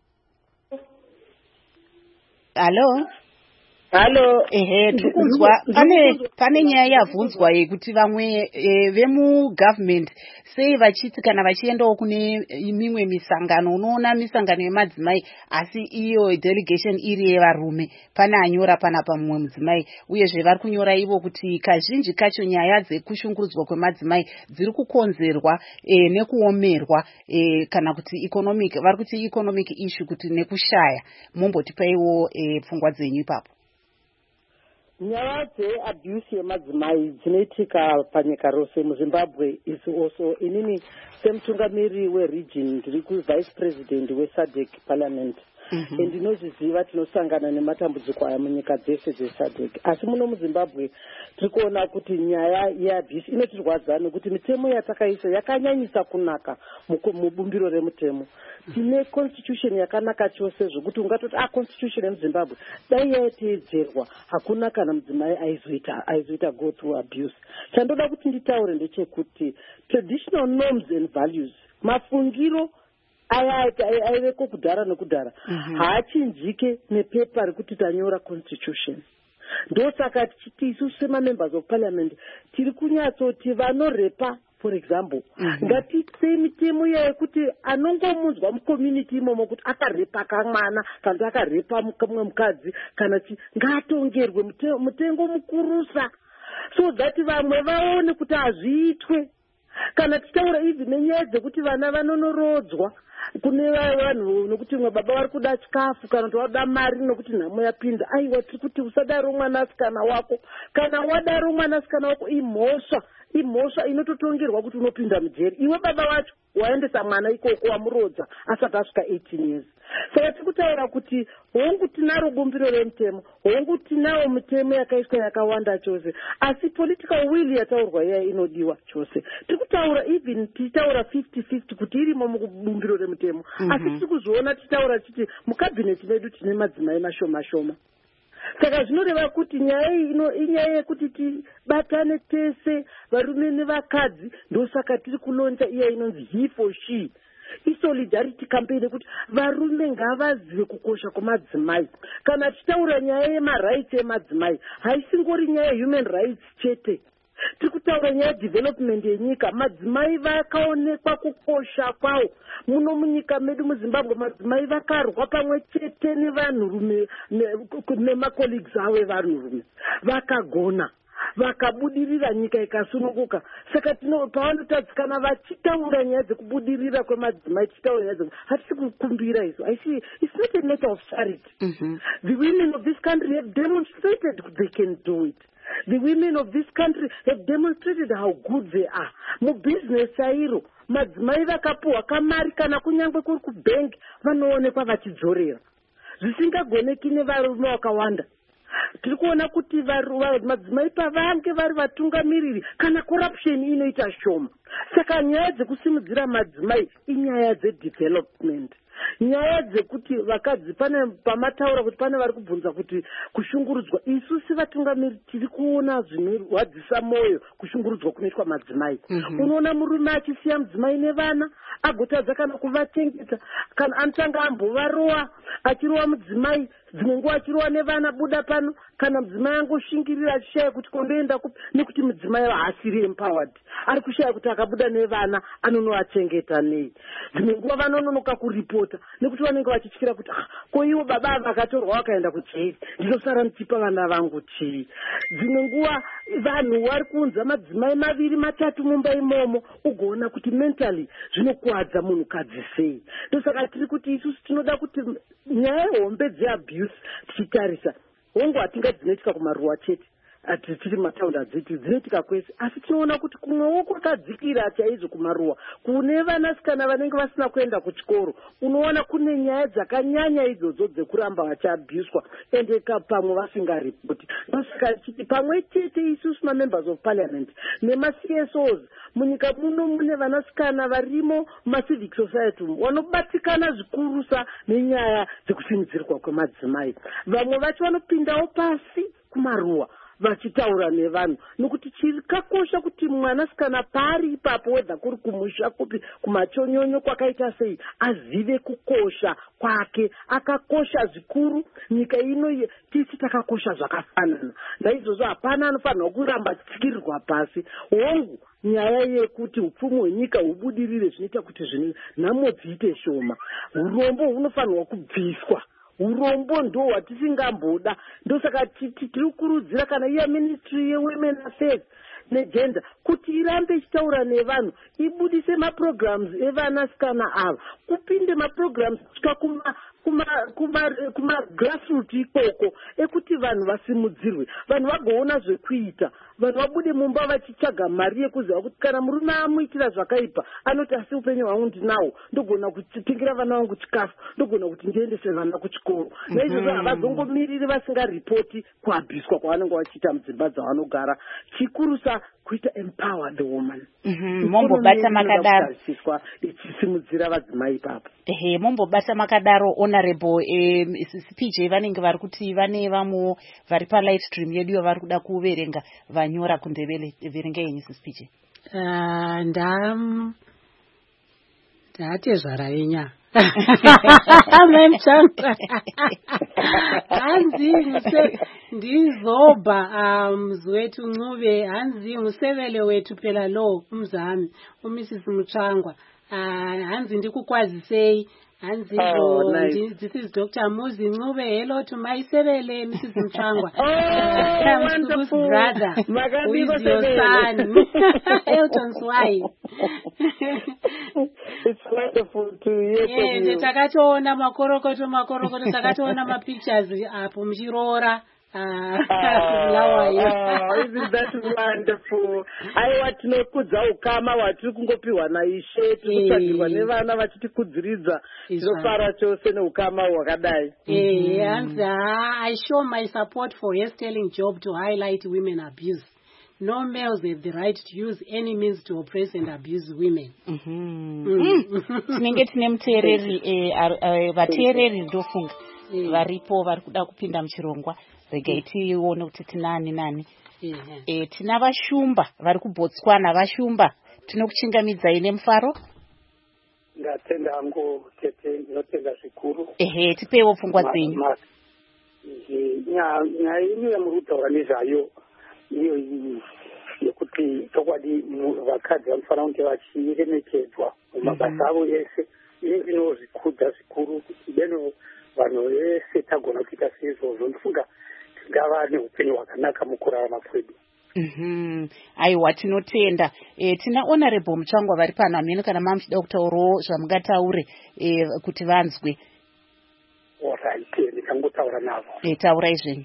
Hello? Hello. Tikunzwa pane nyaya yavunzwa yekuti vamwe vemu government sei vachiti kana vachiendawo kune mimwe misangano, unoona misangano yemadzimai asi iyo delegation iri yevarume, pane anyora panapa mumwe mudzimai, uyezve vari kunyora ivo kuti kazhinji kacho nyaya dzekushungurudzwa kwemadzimai dziri kukonzerwa nekuomerwa kana kuti economic, vari kuti economic issue, kuti nekushaya. Mumbotipaiwo pfungwa dzenyu ipapo. Nyaya dzeabuse yemadzimai dzinoitika panyika rose muZimbabwe is also inini semutungamiri weregion ndiri kuvice president weSADC parliament. Ndinozviziva tinosangana nematambudziko aya munyika dzese dzeSADC, asi muno muZimbabwe tiri kuona kuti nyaya yeabuse inotirwadza nekuti mitemo yatakaisa yakanyanyisa kunaka mubumbiro remutemo. Tine constitution yakanaka chose zvokuti ungatoti constitution yemuZimbabwe dai yaiteedzerwa hakuna kana mudzimai aizoita go through abuse. Chandoda kuti nditaure ndechekuti traditional norms and values, mafungiro aiveko kudhara nekudhara haachinjike nepepa rekuti tanyora constitution. Ndosaka tichiti isusu semamembers of parliament tiri kunyatsoti vanorepa, for example, ngatise mitemo yekuti anongomunzwa mucommunity imomo kuti akarepa kamwana kana kuti akarepa mumwe mukadzi kana ngatongerwe mutengo mukurusa, so that vamwe vaone kuti hazviitwe. Kana tichaura even nenyaya dzekuti vana vanonorodzwa kune vanhu nokuti mwe baba vari kuda chikafu kana kuti wada mari nokuti nhamo yapinda, aiwa tiri kuti usadaro mwanasikana wako, kana wadaro mwanasikana wako imhosva inototongerwa kuti unopinda mujeri. Iwe baba wacho waendesa mwana ikoko wamurodza asati asvika 18 years. Saka tiri kutaura kuti hongu tinaro bumbiro remutemo, hongu tinawo mitemo yakaiswa yakawanda chose, asi political will yataurwa iya inodiwa chose. Tiri kutaura even tichitaura 50-50 kuti irimo mubumbiro remutemo, asi tiri kuzviona tichitaura chiti mukabhineti medu tine madzimai mashoma. Saka zvinoreva kuti nyaya iyi inyaya yekuti tibatane tese varume nevakadzi, ndosaka tiri kulonza iya inonzi he for she, isolidarity campaign yekuti varume ngavazive kukosha kwemadzimai. Kana tichitaura nyaya yemarights emadzimai haisingori nyaya yehuman rights chete, tiri kutaura nyaya development yenyika. Madzimai vakaonekwa kukosha kwawo muno munyika medu muZimbabwe. Madzimai vakarwa pamwe chete nevanhurume nemacolleagues avo evanhurume, vakagona vakabudirira, nyika ikasununguka. Saka pavanotadzikana vachitaura nyaya dzekubudirira kwemadzimai, tichitaura nyaya dzekuti hatisi kukumbira izvo. It's not a matter of charity. The women of this country have demonstrated they can do it. The women of this country have demonstrated how good they are. Mubusiness sairo madzimai vakapuwa kamari kana kunyangwe kuri kubank vanoonekwa vachidzorera zvisingagoneki nevarume vakawanda. Tiri kuona kuti madzimai pavange vari vatungamiriri kana corruption inoita shoma. Saka nyaya dzekusimudzira madzimai inyaya dzedevelopment, nyaya dzekuti vakadzi pamataura kuti pane vari kubvunza kuti kushungurudzwa, isusu vatungamiri tiri kuona zvinorwadzisa mwoyo kushungurudzwa kunoitwa madzimai. Unoona murume achisiya mudzimai nevana agotadza kana kuvachengeta, kana anotanga ambovarowa achirowa mudzimai, dzimwe nguva achirowa nevana buda pano, kana mudzimai angoshingirira achishaya kuti kondoenda kupi, nekuti mudzimai haasiri empowered, ari kushaya kuti akabuda nevana anonovachengeta nei. Dzimwe nguva vanononoka kuripoti vanozorota nekuti vanenge vachityira kuti ko iwo baba vakatorwa vakaenda kujairi ndinosara ndichipa vana vangu chii. Dzimwe nguva vanhu vari kunza madzimai maviri matatu mumba imomo ugoona kuti mentally zvinokuwadza munhukadzi sei. Ndosaka tiri kuti isusu tinoda kuti nyaya yehombe dzeabuse tichitarisa hongu hatingadzinaitika kumaruwa chete tiri mataundi adziti dzinoitika kwese, asi tinoona kuti kumwewo kwakadzikira chaizvo kumaruwa kune vanasikana vanenge vasina kuenda kuchikoro unoona kune nyaya dzakanyanya idzodzo dzekuramba vachiabhuswa ende pamwe vasingaripoti. Ndosaka chiti pamwe chete isusu mamembers of parliament nemacsos munyika muno mune vanasikana varimo macivic society vanobatikana zvikurusa nenyaya dzekusimudzirwa kwemadzimai. Vamwe vacho vanopindawo pasi kumaruwa vachitaura nevanhu nokuti chikakosha kuti mwanasikana pari ipapo wedha kuri kumusha kupi kumachonyonyo kwakaita sei azive kukosha kwake. Akakosha zvikuru, nyika ino tisi takakosha zvakafanana. Ndaizvozvo hapana anofanirwa kuramba achitsikirirwa pasi. Hongu nyaya yekuti upfumi hwenyika hubudirire zvinoita kuti zvino nhamo dziite shoma. Urombo hunofanirwa kubviswa. Urombo ndo hwatisingamboda. Ndosaka tiri kurudzira kana iya ministry yewomen affairs negender kuti irambe ichitaura nevanhu, ibudise maprograms evanasikana ava, kupinde maprograms kusvika kuma grassroot ikoko ekuti vanhu vasimudzirwe, vanhu vagoona zvekuita, vanhu vabude mumba vachitsvaga mari yekuziva kuti kana murume amuitira zvakaipa anoti asi upenyu hwangu ndinawo, ndogona kutengera vana vangu chikafu, ndogona kuti ndiendese vana kuchikoro. Naizvozvo havazongomiriri vasingaripoti kuabhiswa kwavanenge vachiita mudzimba dzavanogara. Chikurusa kuita empower the woman. Mombobata makadaro ichisimudzira vadzimai ipapo. Mombobata makadaro honorable PJ vanenge vari kuti vane vamwe vari palive stream yedu vari kuda kuverenga vanyora kundevele. Verenga yenyu Sis PJ. Ndatezvara yenya hanzi ndizobha muzi wetu Ncube, hanzi musevele wetu phela lo umzami uMrs Mutsvangwa, hanzi ndikukwazisei, hanzi this is Dr. Muzi Ncube. Hello to my sevele Mrs. Mutsvangwa. Wonderful brother who is your son Elton's wife. It's wonderful to hear from you. Takatoona makorokoto takatoona mapictures apo muchiroora. Isn't that wonderful? Aiwa tinokudza ukama hwatiri kungopiwa naishe, tiri kutsvagirwa nevana vachitikudziridza, tinofara chose neukama hwakadai. I show my support for Yes Telling Job to highlight women abuse. No males have the right to use any means to oppress and abuse women. Tinenge tine muteereri, vateereri ndofunga varipo vari kuda kupinda muchirongwa. Regai tione kuti tinani nani. Tina vashumba vari kuBotswana. Vashumba tinokuchingamidzai nemufaro. Ndatenda hangu tete, ndinotenda zvikuru. Tipewo pfungwa dzenyu. Nyaya ino yamurutaura nezvayo iyo yekuti chokwadi vakadzi vanofanira kunge vachiremekedzwa mumabasa avo ese. Ini ndinozvikudza zvikuru kuti beno vanhu vese tagona kuita seizvozvo. Ndifunga tingava neupenyu hwakanaka mukurarama kwedu. Aiwa tinotenda. Tina honorable Mutsvangwa vari pano. Hamene kana mamuchida kutaurawo zvamungataure kuti vanzwe. Alright, ndikangotaura navo. Taurai zvenyu.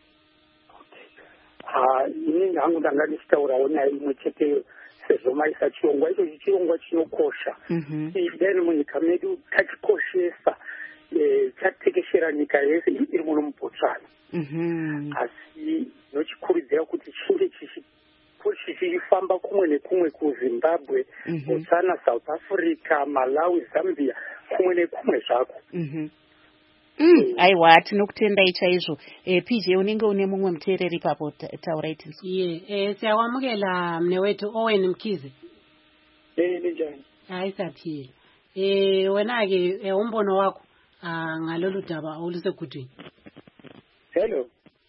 Ini hangu ndanga ndichitaurawo nyaya imwe chete sezvo maisa chirongwa ichochi chirongwa chinokosha. Then munyika medu tachikoshesa, chatekeshera nyika yese iri muno muBotswana. Asi nochikurudzira kuti chinge chichifamba kumwe nekumwe kuZimbabwe, Botswana, South Africa, Malawi, Zambia, kumwe nekumwe zvako. Aiwa tinokutendai chaizvo. PJ unenge une mumwe muteereri papo, taurai tinzwe. Siyawamukela mne wetu Owen Mkhize. Ninjani? Ayisaphila. Wena-ke umbono wakho ngalolu daba olusegudwini. Hello.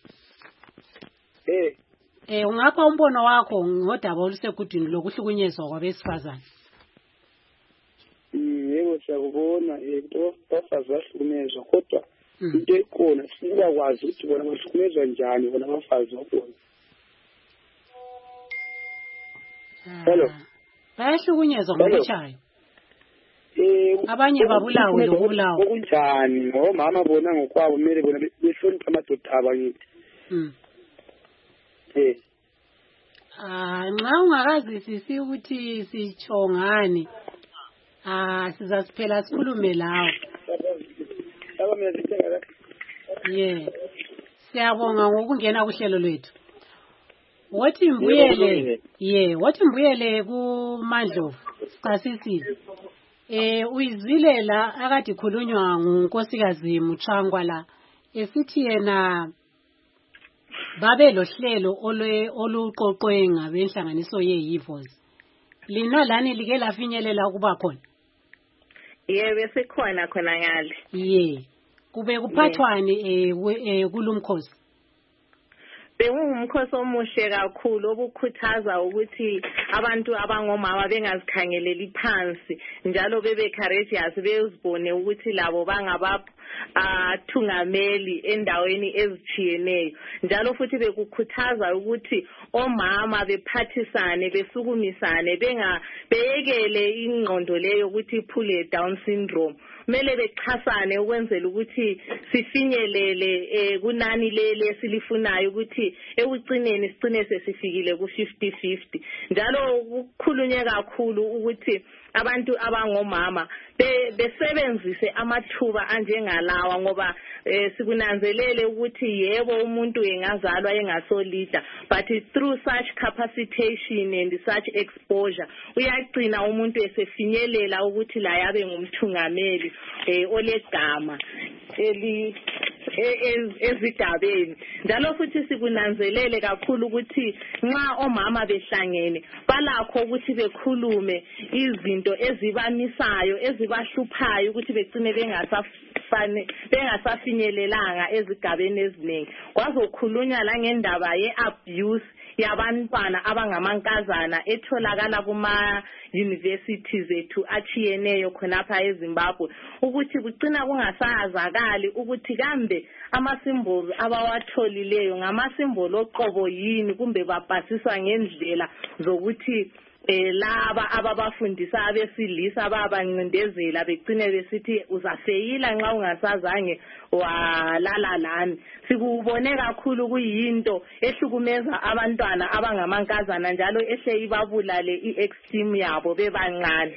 Ungapha umbono wakho ngodaba olusegudwini lokuhlukunyezwa kwabesifazane. Yebo, yebo siyakubona into bafazi bahlukumezwa kodwa into ekhona singakwazi ukuthi bona bahlukumezwa njani bona abafazi bakhona. Hello. Bayahlukunyezwa ngokutshayo. Abanye babulawe lokubulawa. Okunjani ngoba mama bona ngokwabo kumele bona behlonipha amadoda abangithi. Nxa ungakazisisi ukuthi sitsho ngani sizasiphela sikhulume lawo. Siyabonga ngokungena kuhlelo lwethu. Wothi mbuyele kuMandlovu sichasisile. Uyizile la akade khulunywa ngunkosikazi Muchangwa la esithi yena babe lohlelo oluqoqwe ngabenhlanganiso yeYivos. Lina lani like lafinyelela ukuba khona? Yebo sekhona khona ngale. Kube kuphathwani kulumkhosi? Bekungumkhosi omuhle kakhulu obukhuthaza ukuthi abantu abangomama bengazikhangeleli phansi njalo bebe courageous bezibone ukuthi labo bangabathungameli endaweni ezitshiyeneyo njalo futhi bekukhuthaza ukuthi omama bephathisane besukumisane beyekele ingqondo leyo ukuthi iphule Down syndrome. Mele bexhasane ukwenzela ukuthi sifinyelele kunani lele silifunayo ukuthi ekucineni sicine sesifikile ku 50-50 njalo ukukhulunywe kakhulu ukuthi abantu abangomama besebenzise amathuba anjengalawa ngoba sikunanzelele ukuthi yebo umuntu engazalwa engasolida but through such capacitation and such exposure uyagcina umuntu esefinyelela ukuthi la yabe ngumthungameli olegama ezigabeni njalo futhi sikunanzelele kakhulu ukuthi nxa omama behlangene balakho ukuthi bekhulume izinto ezibamisayo ezibahluphayo ukuthi begcine bengasafinyelelanga ezigabeni eziningi. Kwazokhulunywa la ngendaba ye-abuse yabantwana abangamankazana etholakala kuma-universities ethu achiyeneyo khonapha eZimbabwe ukuthi kucina kungasazakali ukuthi kambe amasimbolo abawatholileyo ngamasimbolo oqobo yini kumbe bapasiswa ngendlela zokuthi laba ababafundisa abesilisa babancindezela begcine besithi uzafeyila nxa ungasazange walala lami. Sikubone kakhulu kuyinto ehlukumeza abantwana abangamankazana njalo ehle ibabulale i-esteem yabo bebancane.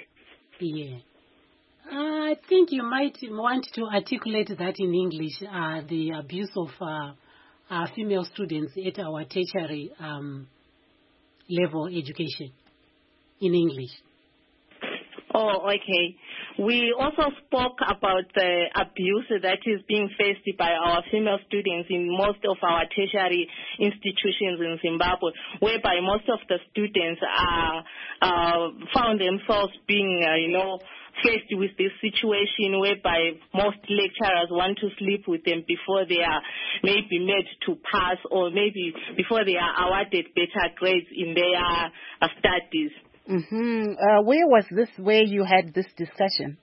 I think you might want to articulate that in English, the abuse of female students at our tertiary level education. In English. Oh, okay. We also spoke about the abuse that is being faced by our female students in most of our tertiary institutions in Zimbabwe, whereby most of the students found themselves being, faced with this situation whereby most lecturers want to sleep with them before they are maybe made to pass or maybe before they are awarded better grades in their studies. Where was this where you had this discussion?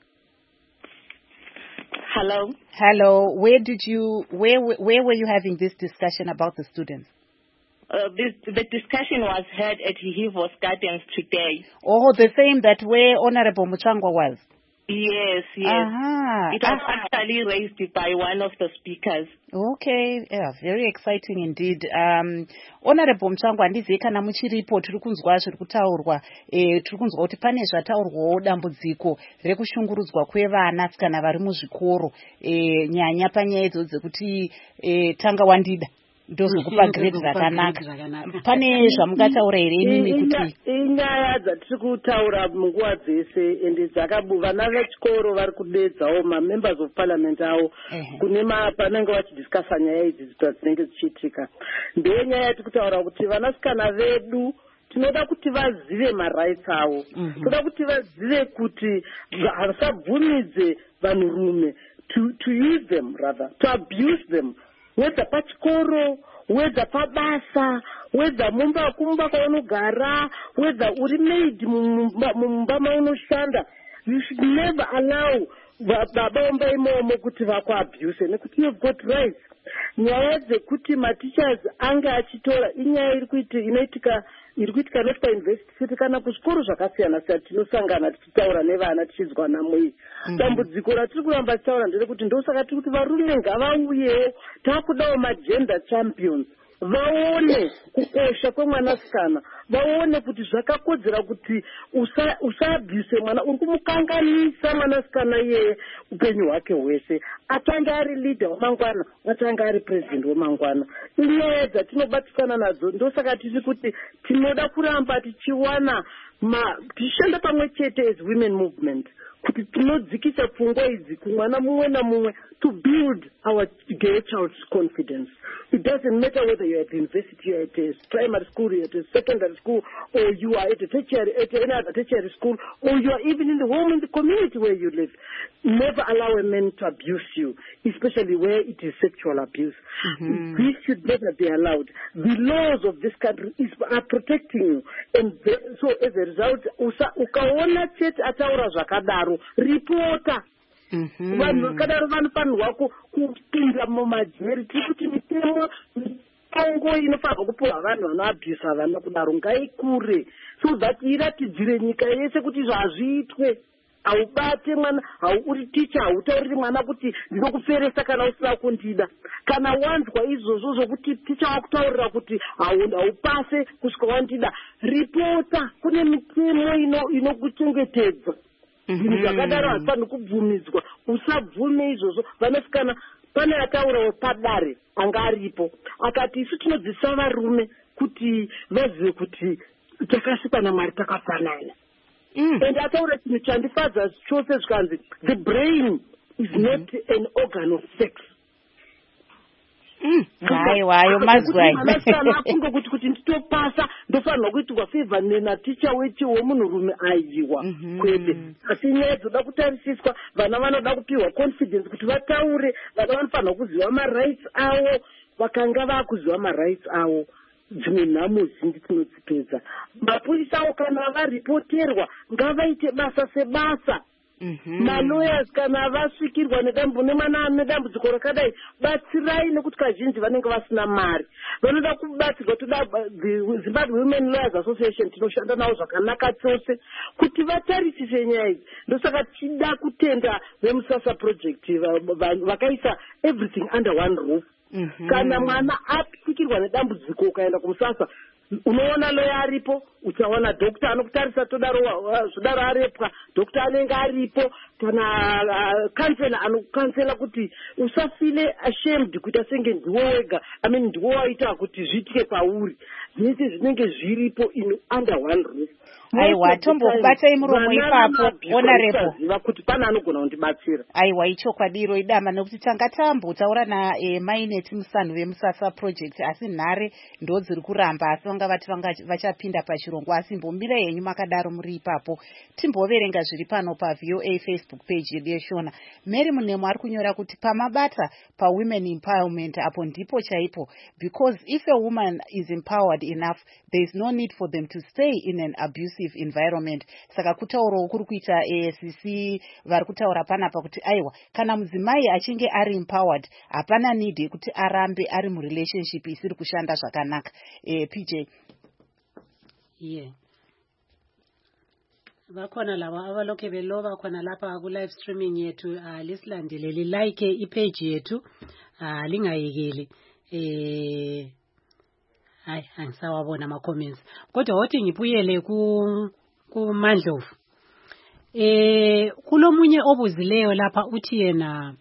Hello. Where were you having this discussion about the students? The discussion was held at Hivos Gardens today. Oh, the same that where Honorable Muchangwa was? Yes. It was actually raised by one of the speakers. Okay, very exciting indeed. Honorable Muchangwa, ndiziye kana muchiripo tiri kunzwa zviri kutaurwa, tiri kunzwa kuti pane zvataurwawo dambudziko rekushungurudzwa kwevana kana vari muzvikoro, nyanya panyaya idzodzo dzekuti tanga wandida ndozokupa grade rakanaka. Pane zvamungataura here inini kuti inyaya dzatiri kutaura munguva dzese ende vana vechikoro vari kudedzawo mamembers of parliament avo kune panenge vachidhiskasa nyaya idzi dzinenge dzichiitika. Ndenyaya yatiri kutaura kuti vanasikana vedu tinoda kuti vazive marights avo, toda kuti vazive kuti havasabvumidze vanhurume to use them, rather to abuse them, whether pachikoro, whether pabasa, whether kumba kwaunogara, whether uri maid mumba maunoshanda. You should never allow babomba imomo kuti vakuabuse nekuti you've got rights. Nyaya dzekuti matichers anga achitora inyaya inoitika not pauniversity kana kuzvikoro zvakasiyana siyana tinosangana tichitaura nevana tichizwa namwei. Dambudziko ratiri kuramba tichitaura nderekuti ndosaka tiri kuti varume ngavauyewo taakudawo magender champions vaone kukosha kwemwanasikana, vaone kuti zvakakodzera kuti usaabuse mwana, uri kumukanganisa mwanasikana iyeye upenyu hwake hwese. Atange ari leader wamangwana, atange ari president wamangwana. Inyaya dzatinobatikana nadzo, ndosaka tiri kuti tinoda kuramba tichiwana tichishanda pamwe chete as women movement kuti tinodzikisa pfungwa idzi kumwana mumwe namumwe to build our gay child's confidence. It doesn't matter whether you're at university, you're at a primary school, you're at a secondary school, or you are at any other tertiary school, or you are even in the home, in the community where you live. Never allow a man to abuse you, especially where it is sexual abuse. This should never be allowed. The laws of this country are protecting you. And so as a result, ukaona chete ataura zvakadaro, reporter. Vanhu vakadaro vanofanirwa kupinda mumajeri. Tiri kuti mitongo inofanirwa kupiwa vanhu vanoabhisa vana kudaro ngaikure, so that iratidzire nyika yese kuti zvazviitwe. Haubate mwana, uri ticha, hautauriri mwana kuti ndinokuferesa kana usina kundida. Kana wanzwa izvozvo zvokuti ticha wakutaurira kuti haupase kusvika wandida, ripota. Kune mitemo inokuchengetedza. Zvinhu zvakadaro hazvifaniri kubvumidzwa. Usabvume izvozvo. Vanasikana pane ataurawo padare anga aripo akati isu tinodzisa varume kuti vazive kuti takasikwa naMwari takafanana. And ataura chinhu chandifadza chose zvikanzi the brain is not an organ of sex. Haiwayo mazwai. Vanasikana afunga kuti nditopasa ndofanirwa kuitirwa favor naticha womunhurume aiwa kwete. Asi nyaya dzoda kutarisiswa, vana vanoda kupiwa confidence kuti vataure, vana vanofanirwa kuziva marights avo. Vakanga vakuziva marights avo, dzimwe nhamo zhinji tinodzipedza. Mapurisa avo kana varipoterwa ngavaite basa sebasa. Malawyers kana vasvikirwa nemwana ane dambudziko rakadai, batsirai nekuti kazhinji vanenge vasina mari. Vanoda kubatsirwa. Toda Zimbabwe Women Lawyers Association tinoshanda navo zvakanaka chose kuti vatarisise nyaya idzi. Ndosaka tichida kutenda veMusasa project vakaisa everything under one roof. Kana mwana apikirwa nedambudziko ukaenda kuMusasa, unoona loya aripo, uchaona dokta anokutarisa zvodaro arepwa, dokta anenge aripo, kana kansela anokukansela kuti usafile ashamed kuita senge ndiwo wega, ndiwo waita kuti zviitike pauri. Zvese zvinenge zviripo under one roof. Aiwa, tombokubatai muromo ipapo, honorable. Ziva kuti pana anogona kundibatsira. Aiwa, ichokwadi idama nekuti tanga tambotaura naMainet Musanhu veMusasa project, asi nhare ndo dziri kuramba, asi vanga vati vachapinda pachirongwa, asi mbombirai henyu makadaro muri ipapo. Timboverenga zviri pano paVOA Facebook page yedu yeshona. Mary Munemo ari kunyora kuti pamabata pawomen empowerment apo ndipo chaipo, because if a woman is empowered enough, there is no need for them to stay in an abusive environment. Saka kutaurawo kuri kuita ASCC vari kutaura panapa kuti aiwa, kana mudzimai achinge ari empowered, hapana need yekuti arambe ari murelationship isiri kushanda zvakanaka. PJ. Yeah. Vakhona lava abaloke belova khona lapha ku live streaming yethu, lisilandelele like ipage yethu, lingayekeli. Hayi, angisawabona ama comments. Kodwa wothi ngibuyele ku Mandlovu. Kulomunye obuzileyo lapha uthi yena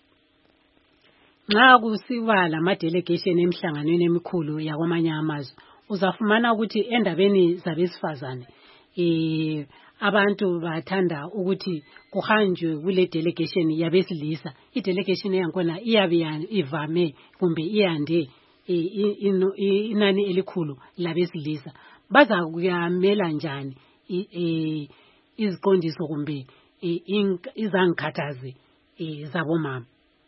nxa kusiba lama delegation emhlanganweni emikhulu yakwamanye amazwe, uzafumana ukuthi endabeni zabesifazane abantu bathanda ukuthi kuhanjwe kule delegation yabesilisa. I-delegation yakhona iyabe ivame kumbe iyande inani elikhulu labesilisa. Baza kuyamela njani iziqondiso kumbe izangikhathazi zabomama?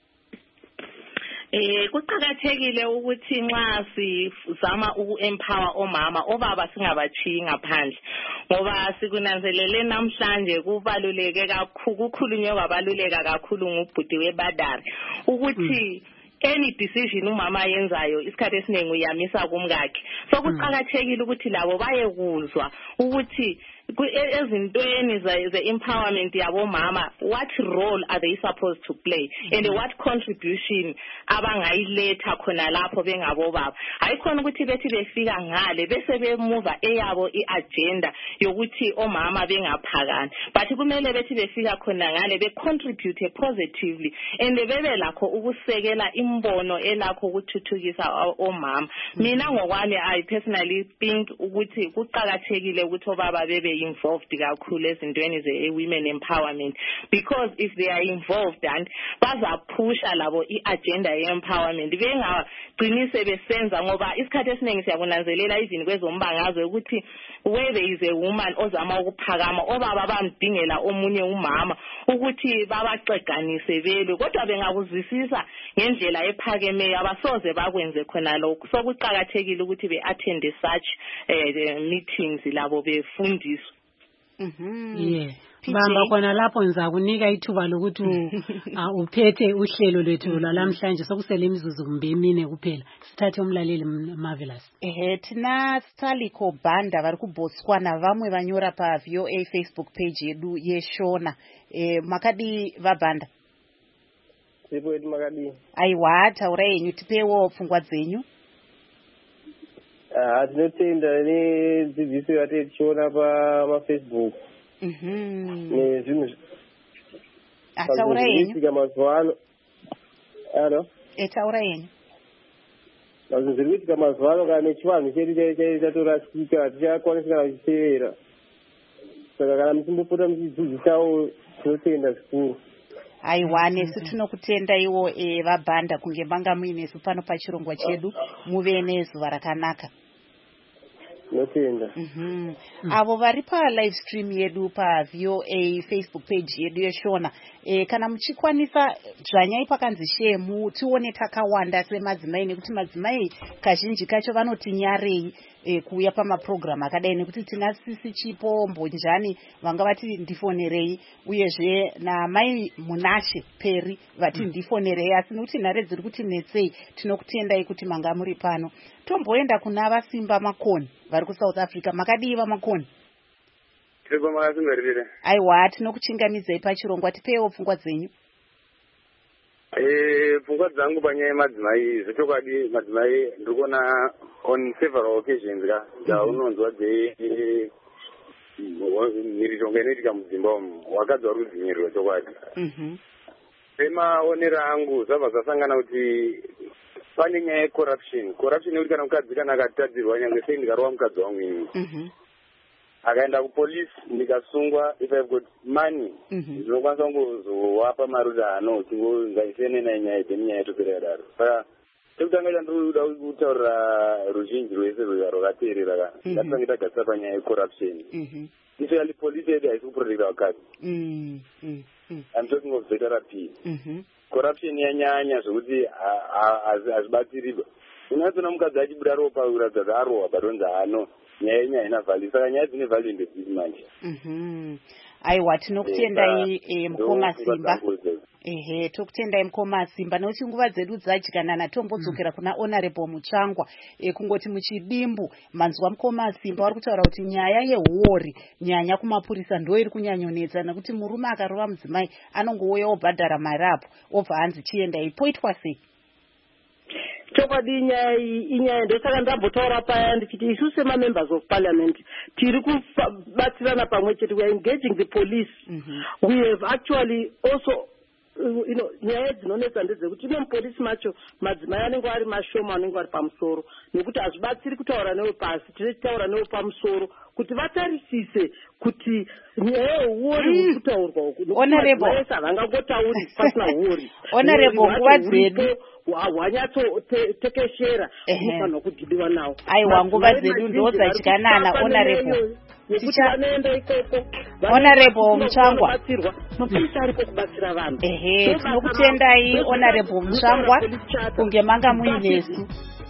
Kuqakathekile ukuthi nxa sizama uku-empower omama, obaba singabachiyi ngaphandle, ngoba sikunanzelele namhlanje kubaluleke kakhulu kukhulunywe kwabaluleka kakhulu ngubhuti weBadari ukuthi any decision umama yenzayo isikhathi esiningi uyamisa kumkakhe so kuqakathekile ukuthi labo bayekuzwa ukuthi ezintweni ze-empowerment yabomama what role are they supposed to play and what contribution abangayiletha khona lapho bengabobaba ayikhona ukuthi bethi befika ngale bese bemuva eyabo i-agenda yokuthi omama bengaphakani but kumele bethi befika khona ngale be-contribute positively and bebe lakho ukusekela imbono elakho ukuthuthukisa omama mina ngokwami I personally think ukuthi kuqakathekile ukuthi obaba bebe involved kakhulu ezintweni ze-women empowerment because if they are involved and bazapusha labo i-agenda ye-empowerment bengagcini sebesenza ngoba isikhathi esiningi siyakunanzelela even kwezombangazwe ukuthi where there is a woman ozama ukuphakama obaba bamdingela omunye umama ukuthi babaxeganise belwe kodwa bengakuzwisisa ngendlela ephakemeyo abasoze bakwenze khona lokho so kuqakathekile ukuthi be-attend such meetings labo befundiswa yeah bamba khona lapho ngizakunika ithuba lokuthi uphethe uhlelo lwethu lwalamhlanje sokusele imizuzu kumbe emine kuphela sithathe umlaleli Marvelous thina Staliko Banda vari kuBotswana vamwe vanyora pa VOA Facebook page yedu yeshona makadi vaBanda sipo yedu makadi aiwa taurai yenyu tipewo pfungwa dzenyu tinotenda nedzidziso yatetichiona pamafacebook nezvinhu taura yenyu mazuva ano taura yenyu zvinhu zviri kuitika mazuva ano kana nechivanhu chedu chatorasika tichakwanisi kana kuchitevera saka kana muchimbopota muchidzidzisawo tinotenda zvikuru aiwa nesu tinokutenda iwo vaBhanda kunge manga muinesu pano pachirongwa chedu muve nezuva rakanaka notenda avo vari palive stream yedu paVOA Facebook page yedu yeshona kana muchikwanisa dzvanyai pakanzi shemu tione takawanda semadzimai nekuti madzimai kazhinji kacho vanoti nyarei kuuya pamaprogram akadai nekuti tina Sisi Chipo Mbonjani vanga vati ndifonerei uyezve namai Munashe Peri vati ndifonerei asi nekuti nhare dziri kuti netsei tinokutendai kuti manga muri pano tomboenda kuna vasimba Makoni vari kuSouth Africa makadiva Makoni aiwa tinokuchingamizai pachirongwa tipewo pfungwa dzenyu pfungwa dzangu panyaya yemadzimai zvechokwadi madzimai ndikuona on several occasions unonzwa mhirizhonga inoitika mudzimba umu wakadzi vari kudzinyirwa chokwadi semaonero angu zvabva zvasangana kuti pane nyaya yecorruption yekuti kana mukadzi kana akatadzirwa nyange sei ndikarova mukadzi wangu ini akaenda kupolisi ndikasungwa if I've got money ndinokwanisa kungozowapa mari kuti hano tingongaisene nyaya dzemunyaya yatopera daro saka chekutanga chandoda kutaurira ruzhinji rwese rwakateerera ngatisange tagadzisa panyaya yecorruption especially polisi yedu haisi kuprotecta vakadzi I'm talking of veteran P corruption yanyanya zvekuti hazvibatsiri unotsona mukadzi achibuda ropa kuratidza kuti arohwa badonza hano nyaya yenyu haina vhalue saka nyaya dzine vhalue ndedziri manje aiwa tinokutendai mukoma Simba tokutendai mukoma Simba nekuti nguva dzedu dzadyanana tombodzokera kuna Honorable Muchangwa kungoti muchidimbu manzwa mukoma Simba vari kutaura kuti nyaya yehuori nyanya kumapurisa ndo iri kunyanyonetsa nekuti murume akarova mudzimai anongouya obhadhara mari apo obva hanzi chiendai poitwa sei chokwadi inyaya ndosaka ndambotaura paya ndichiti isu sema-members of parliament tiri kubatsirana pamwe chete we are engaging the police we have actually also nyaya dzinonetsa ndedzekuti ine mupolisi macho madzimai anenge ari mashoma anenge ari pamusoro nekuti hazvibatsiri kutaura newe pasi tichitaura newe pamusoro kuti vatarisise kuti nyaya yehuori huri kutaurwa uku Honorable havangangotauri pasina huori Honorable nguva dzedu hwanyatsotekeshera unofanirwa kudhiliwa nawo aiwa nguva dzedu ndo dzadyanana Honorable yekuti vanoenda ikoko Honorable Muchangwa mapurisa aripo kubatsira vanhu tinokutendai Honorable Muchangwa kunge manga muinesu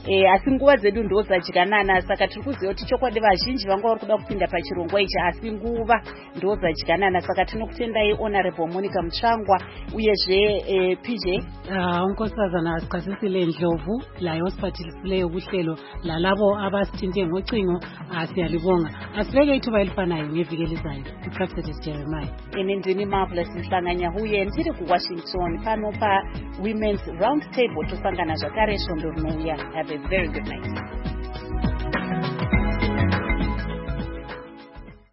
asi nguva dzedu ndo dzadyanana, saka tiri kuziva kuti chokwadi vazhinji vanga vari kuda kupinda pachirongwa ichi, asi nguva ndo dzadyanana. Saka tinokutendai Honorable Monica Mutsvangwa uyezve PJ unkosazana Sichasisile Ndlovu layo siphathisileyo kuhlelo lalabo abasithinte ngocingo. Siyalibonga, asibeke ithuba elifanayo ngeviki elizayo. uProfessor Jeremiah ndini Marvelous Mhlanganya huye ndiri kuWashington pano pa Women's Round Table tosangana zvakare svondo rinouya. Have a very good night.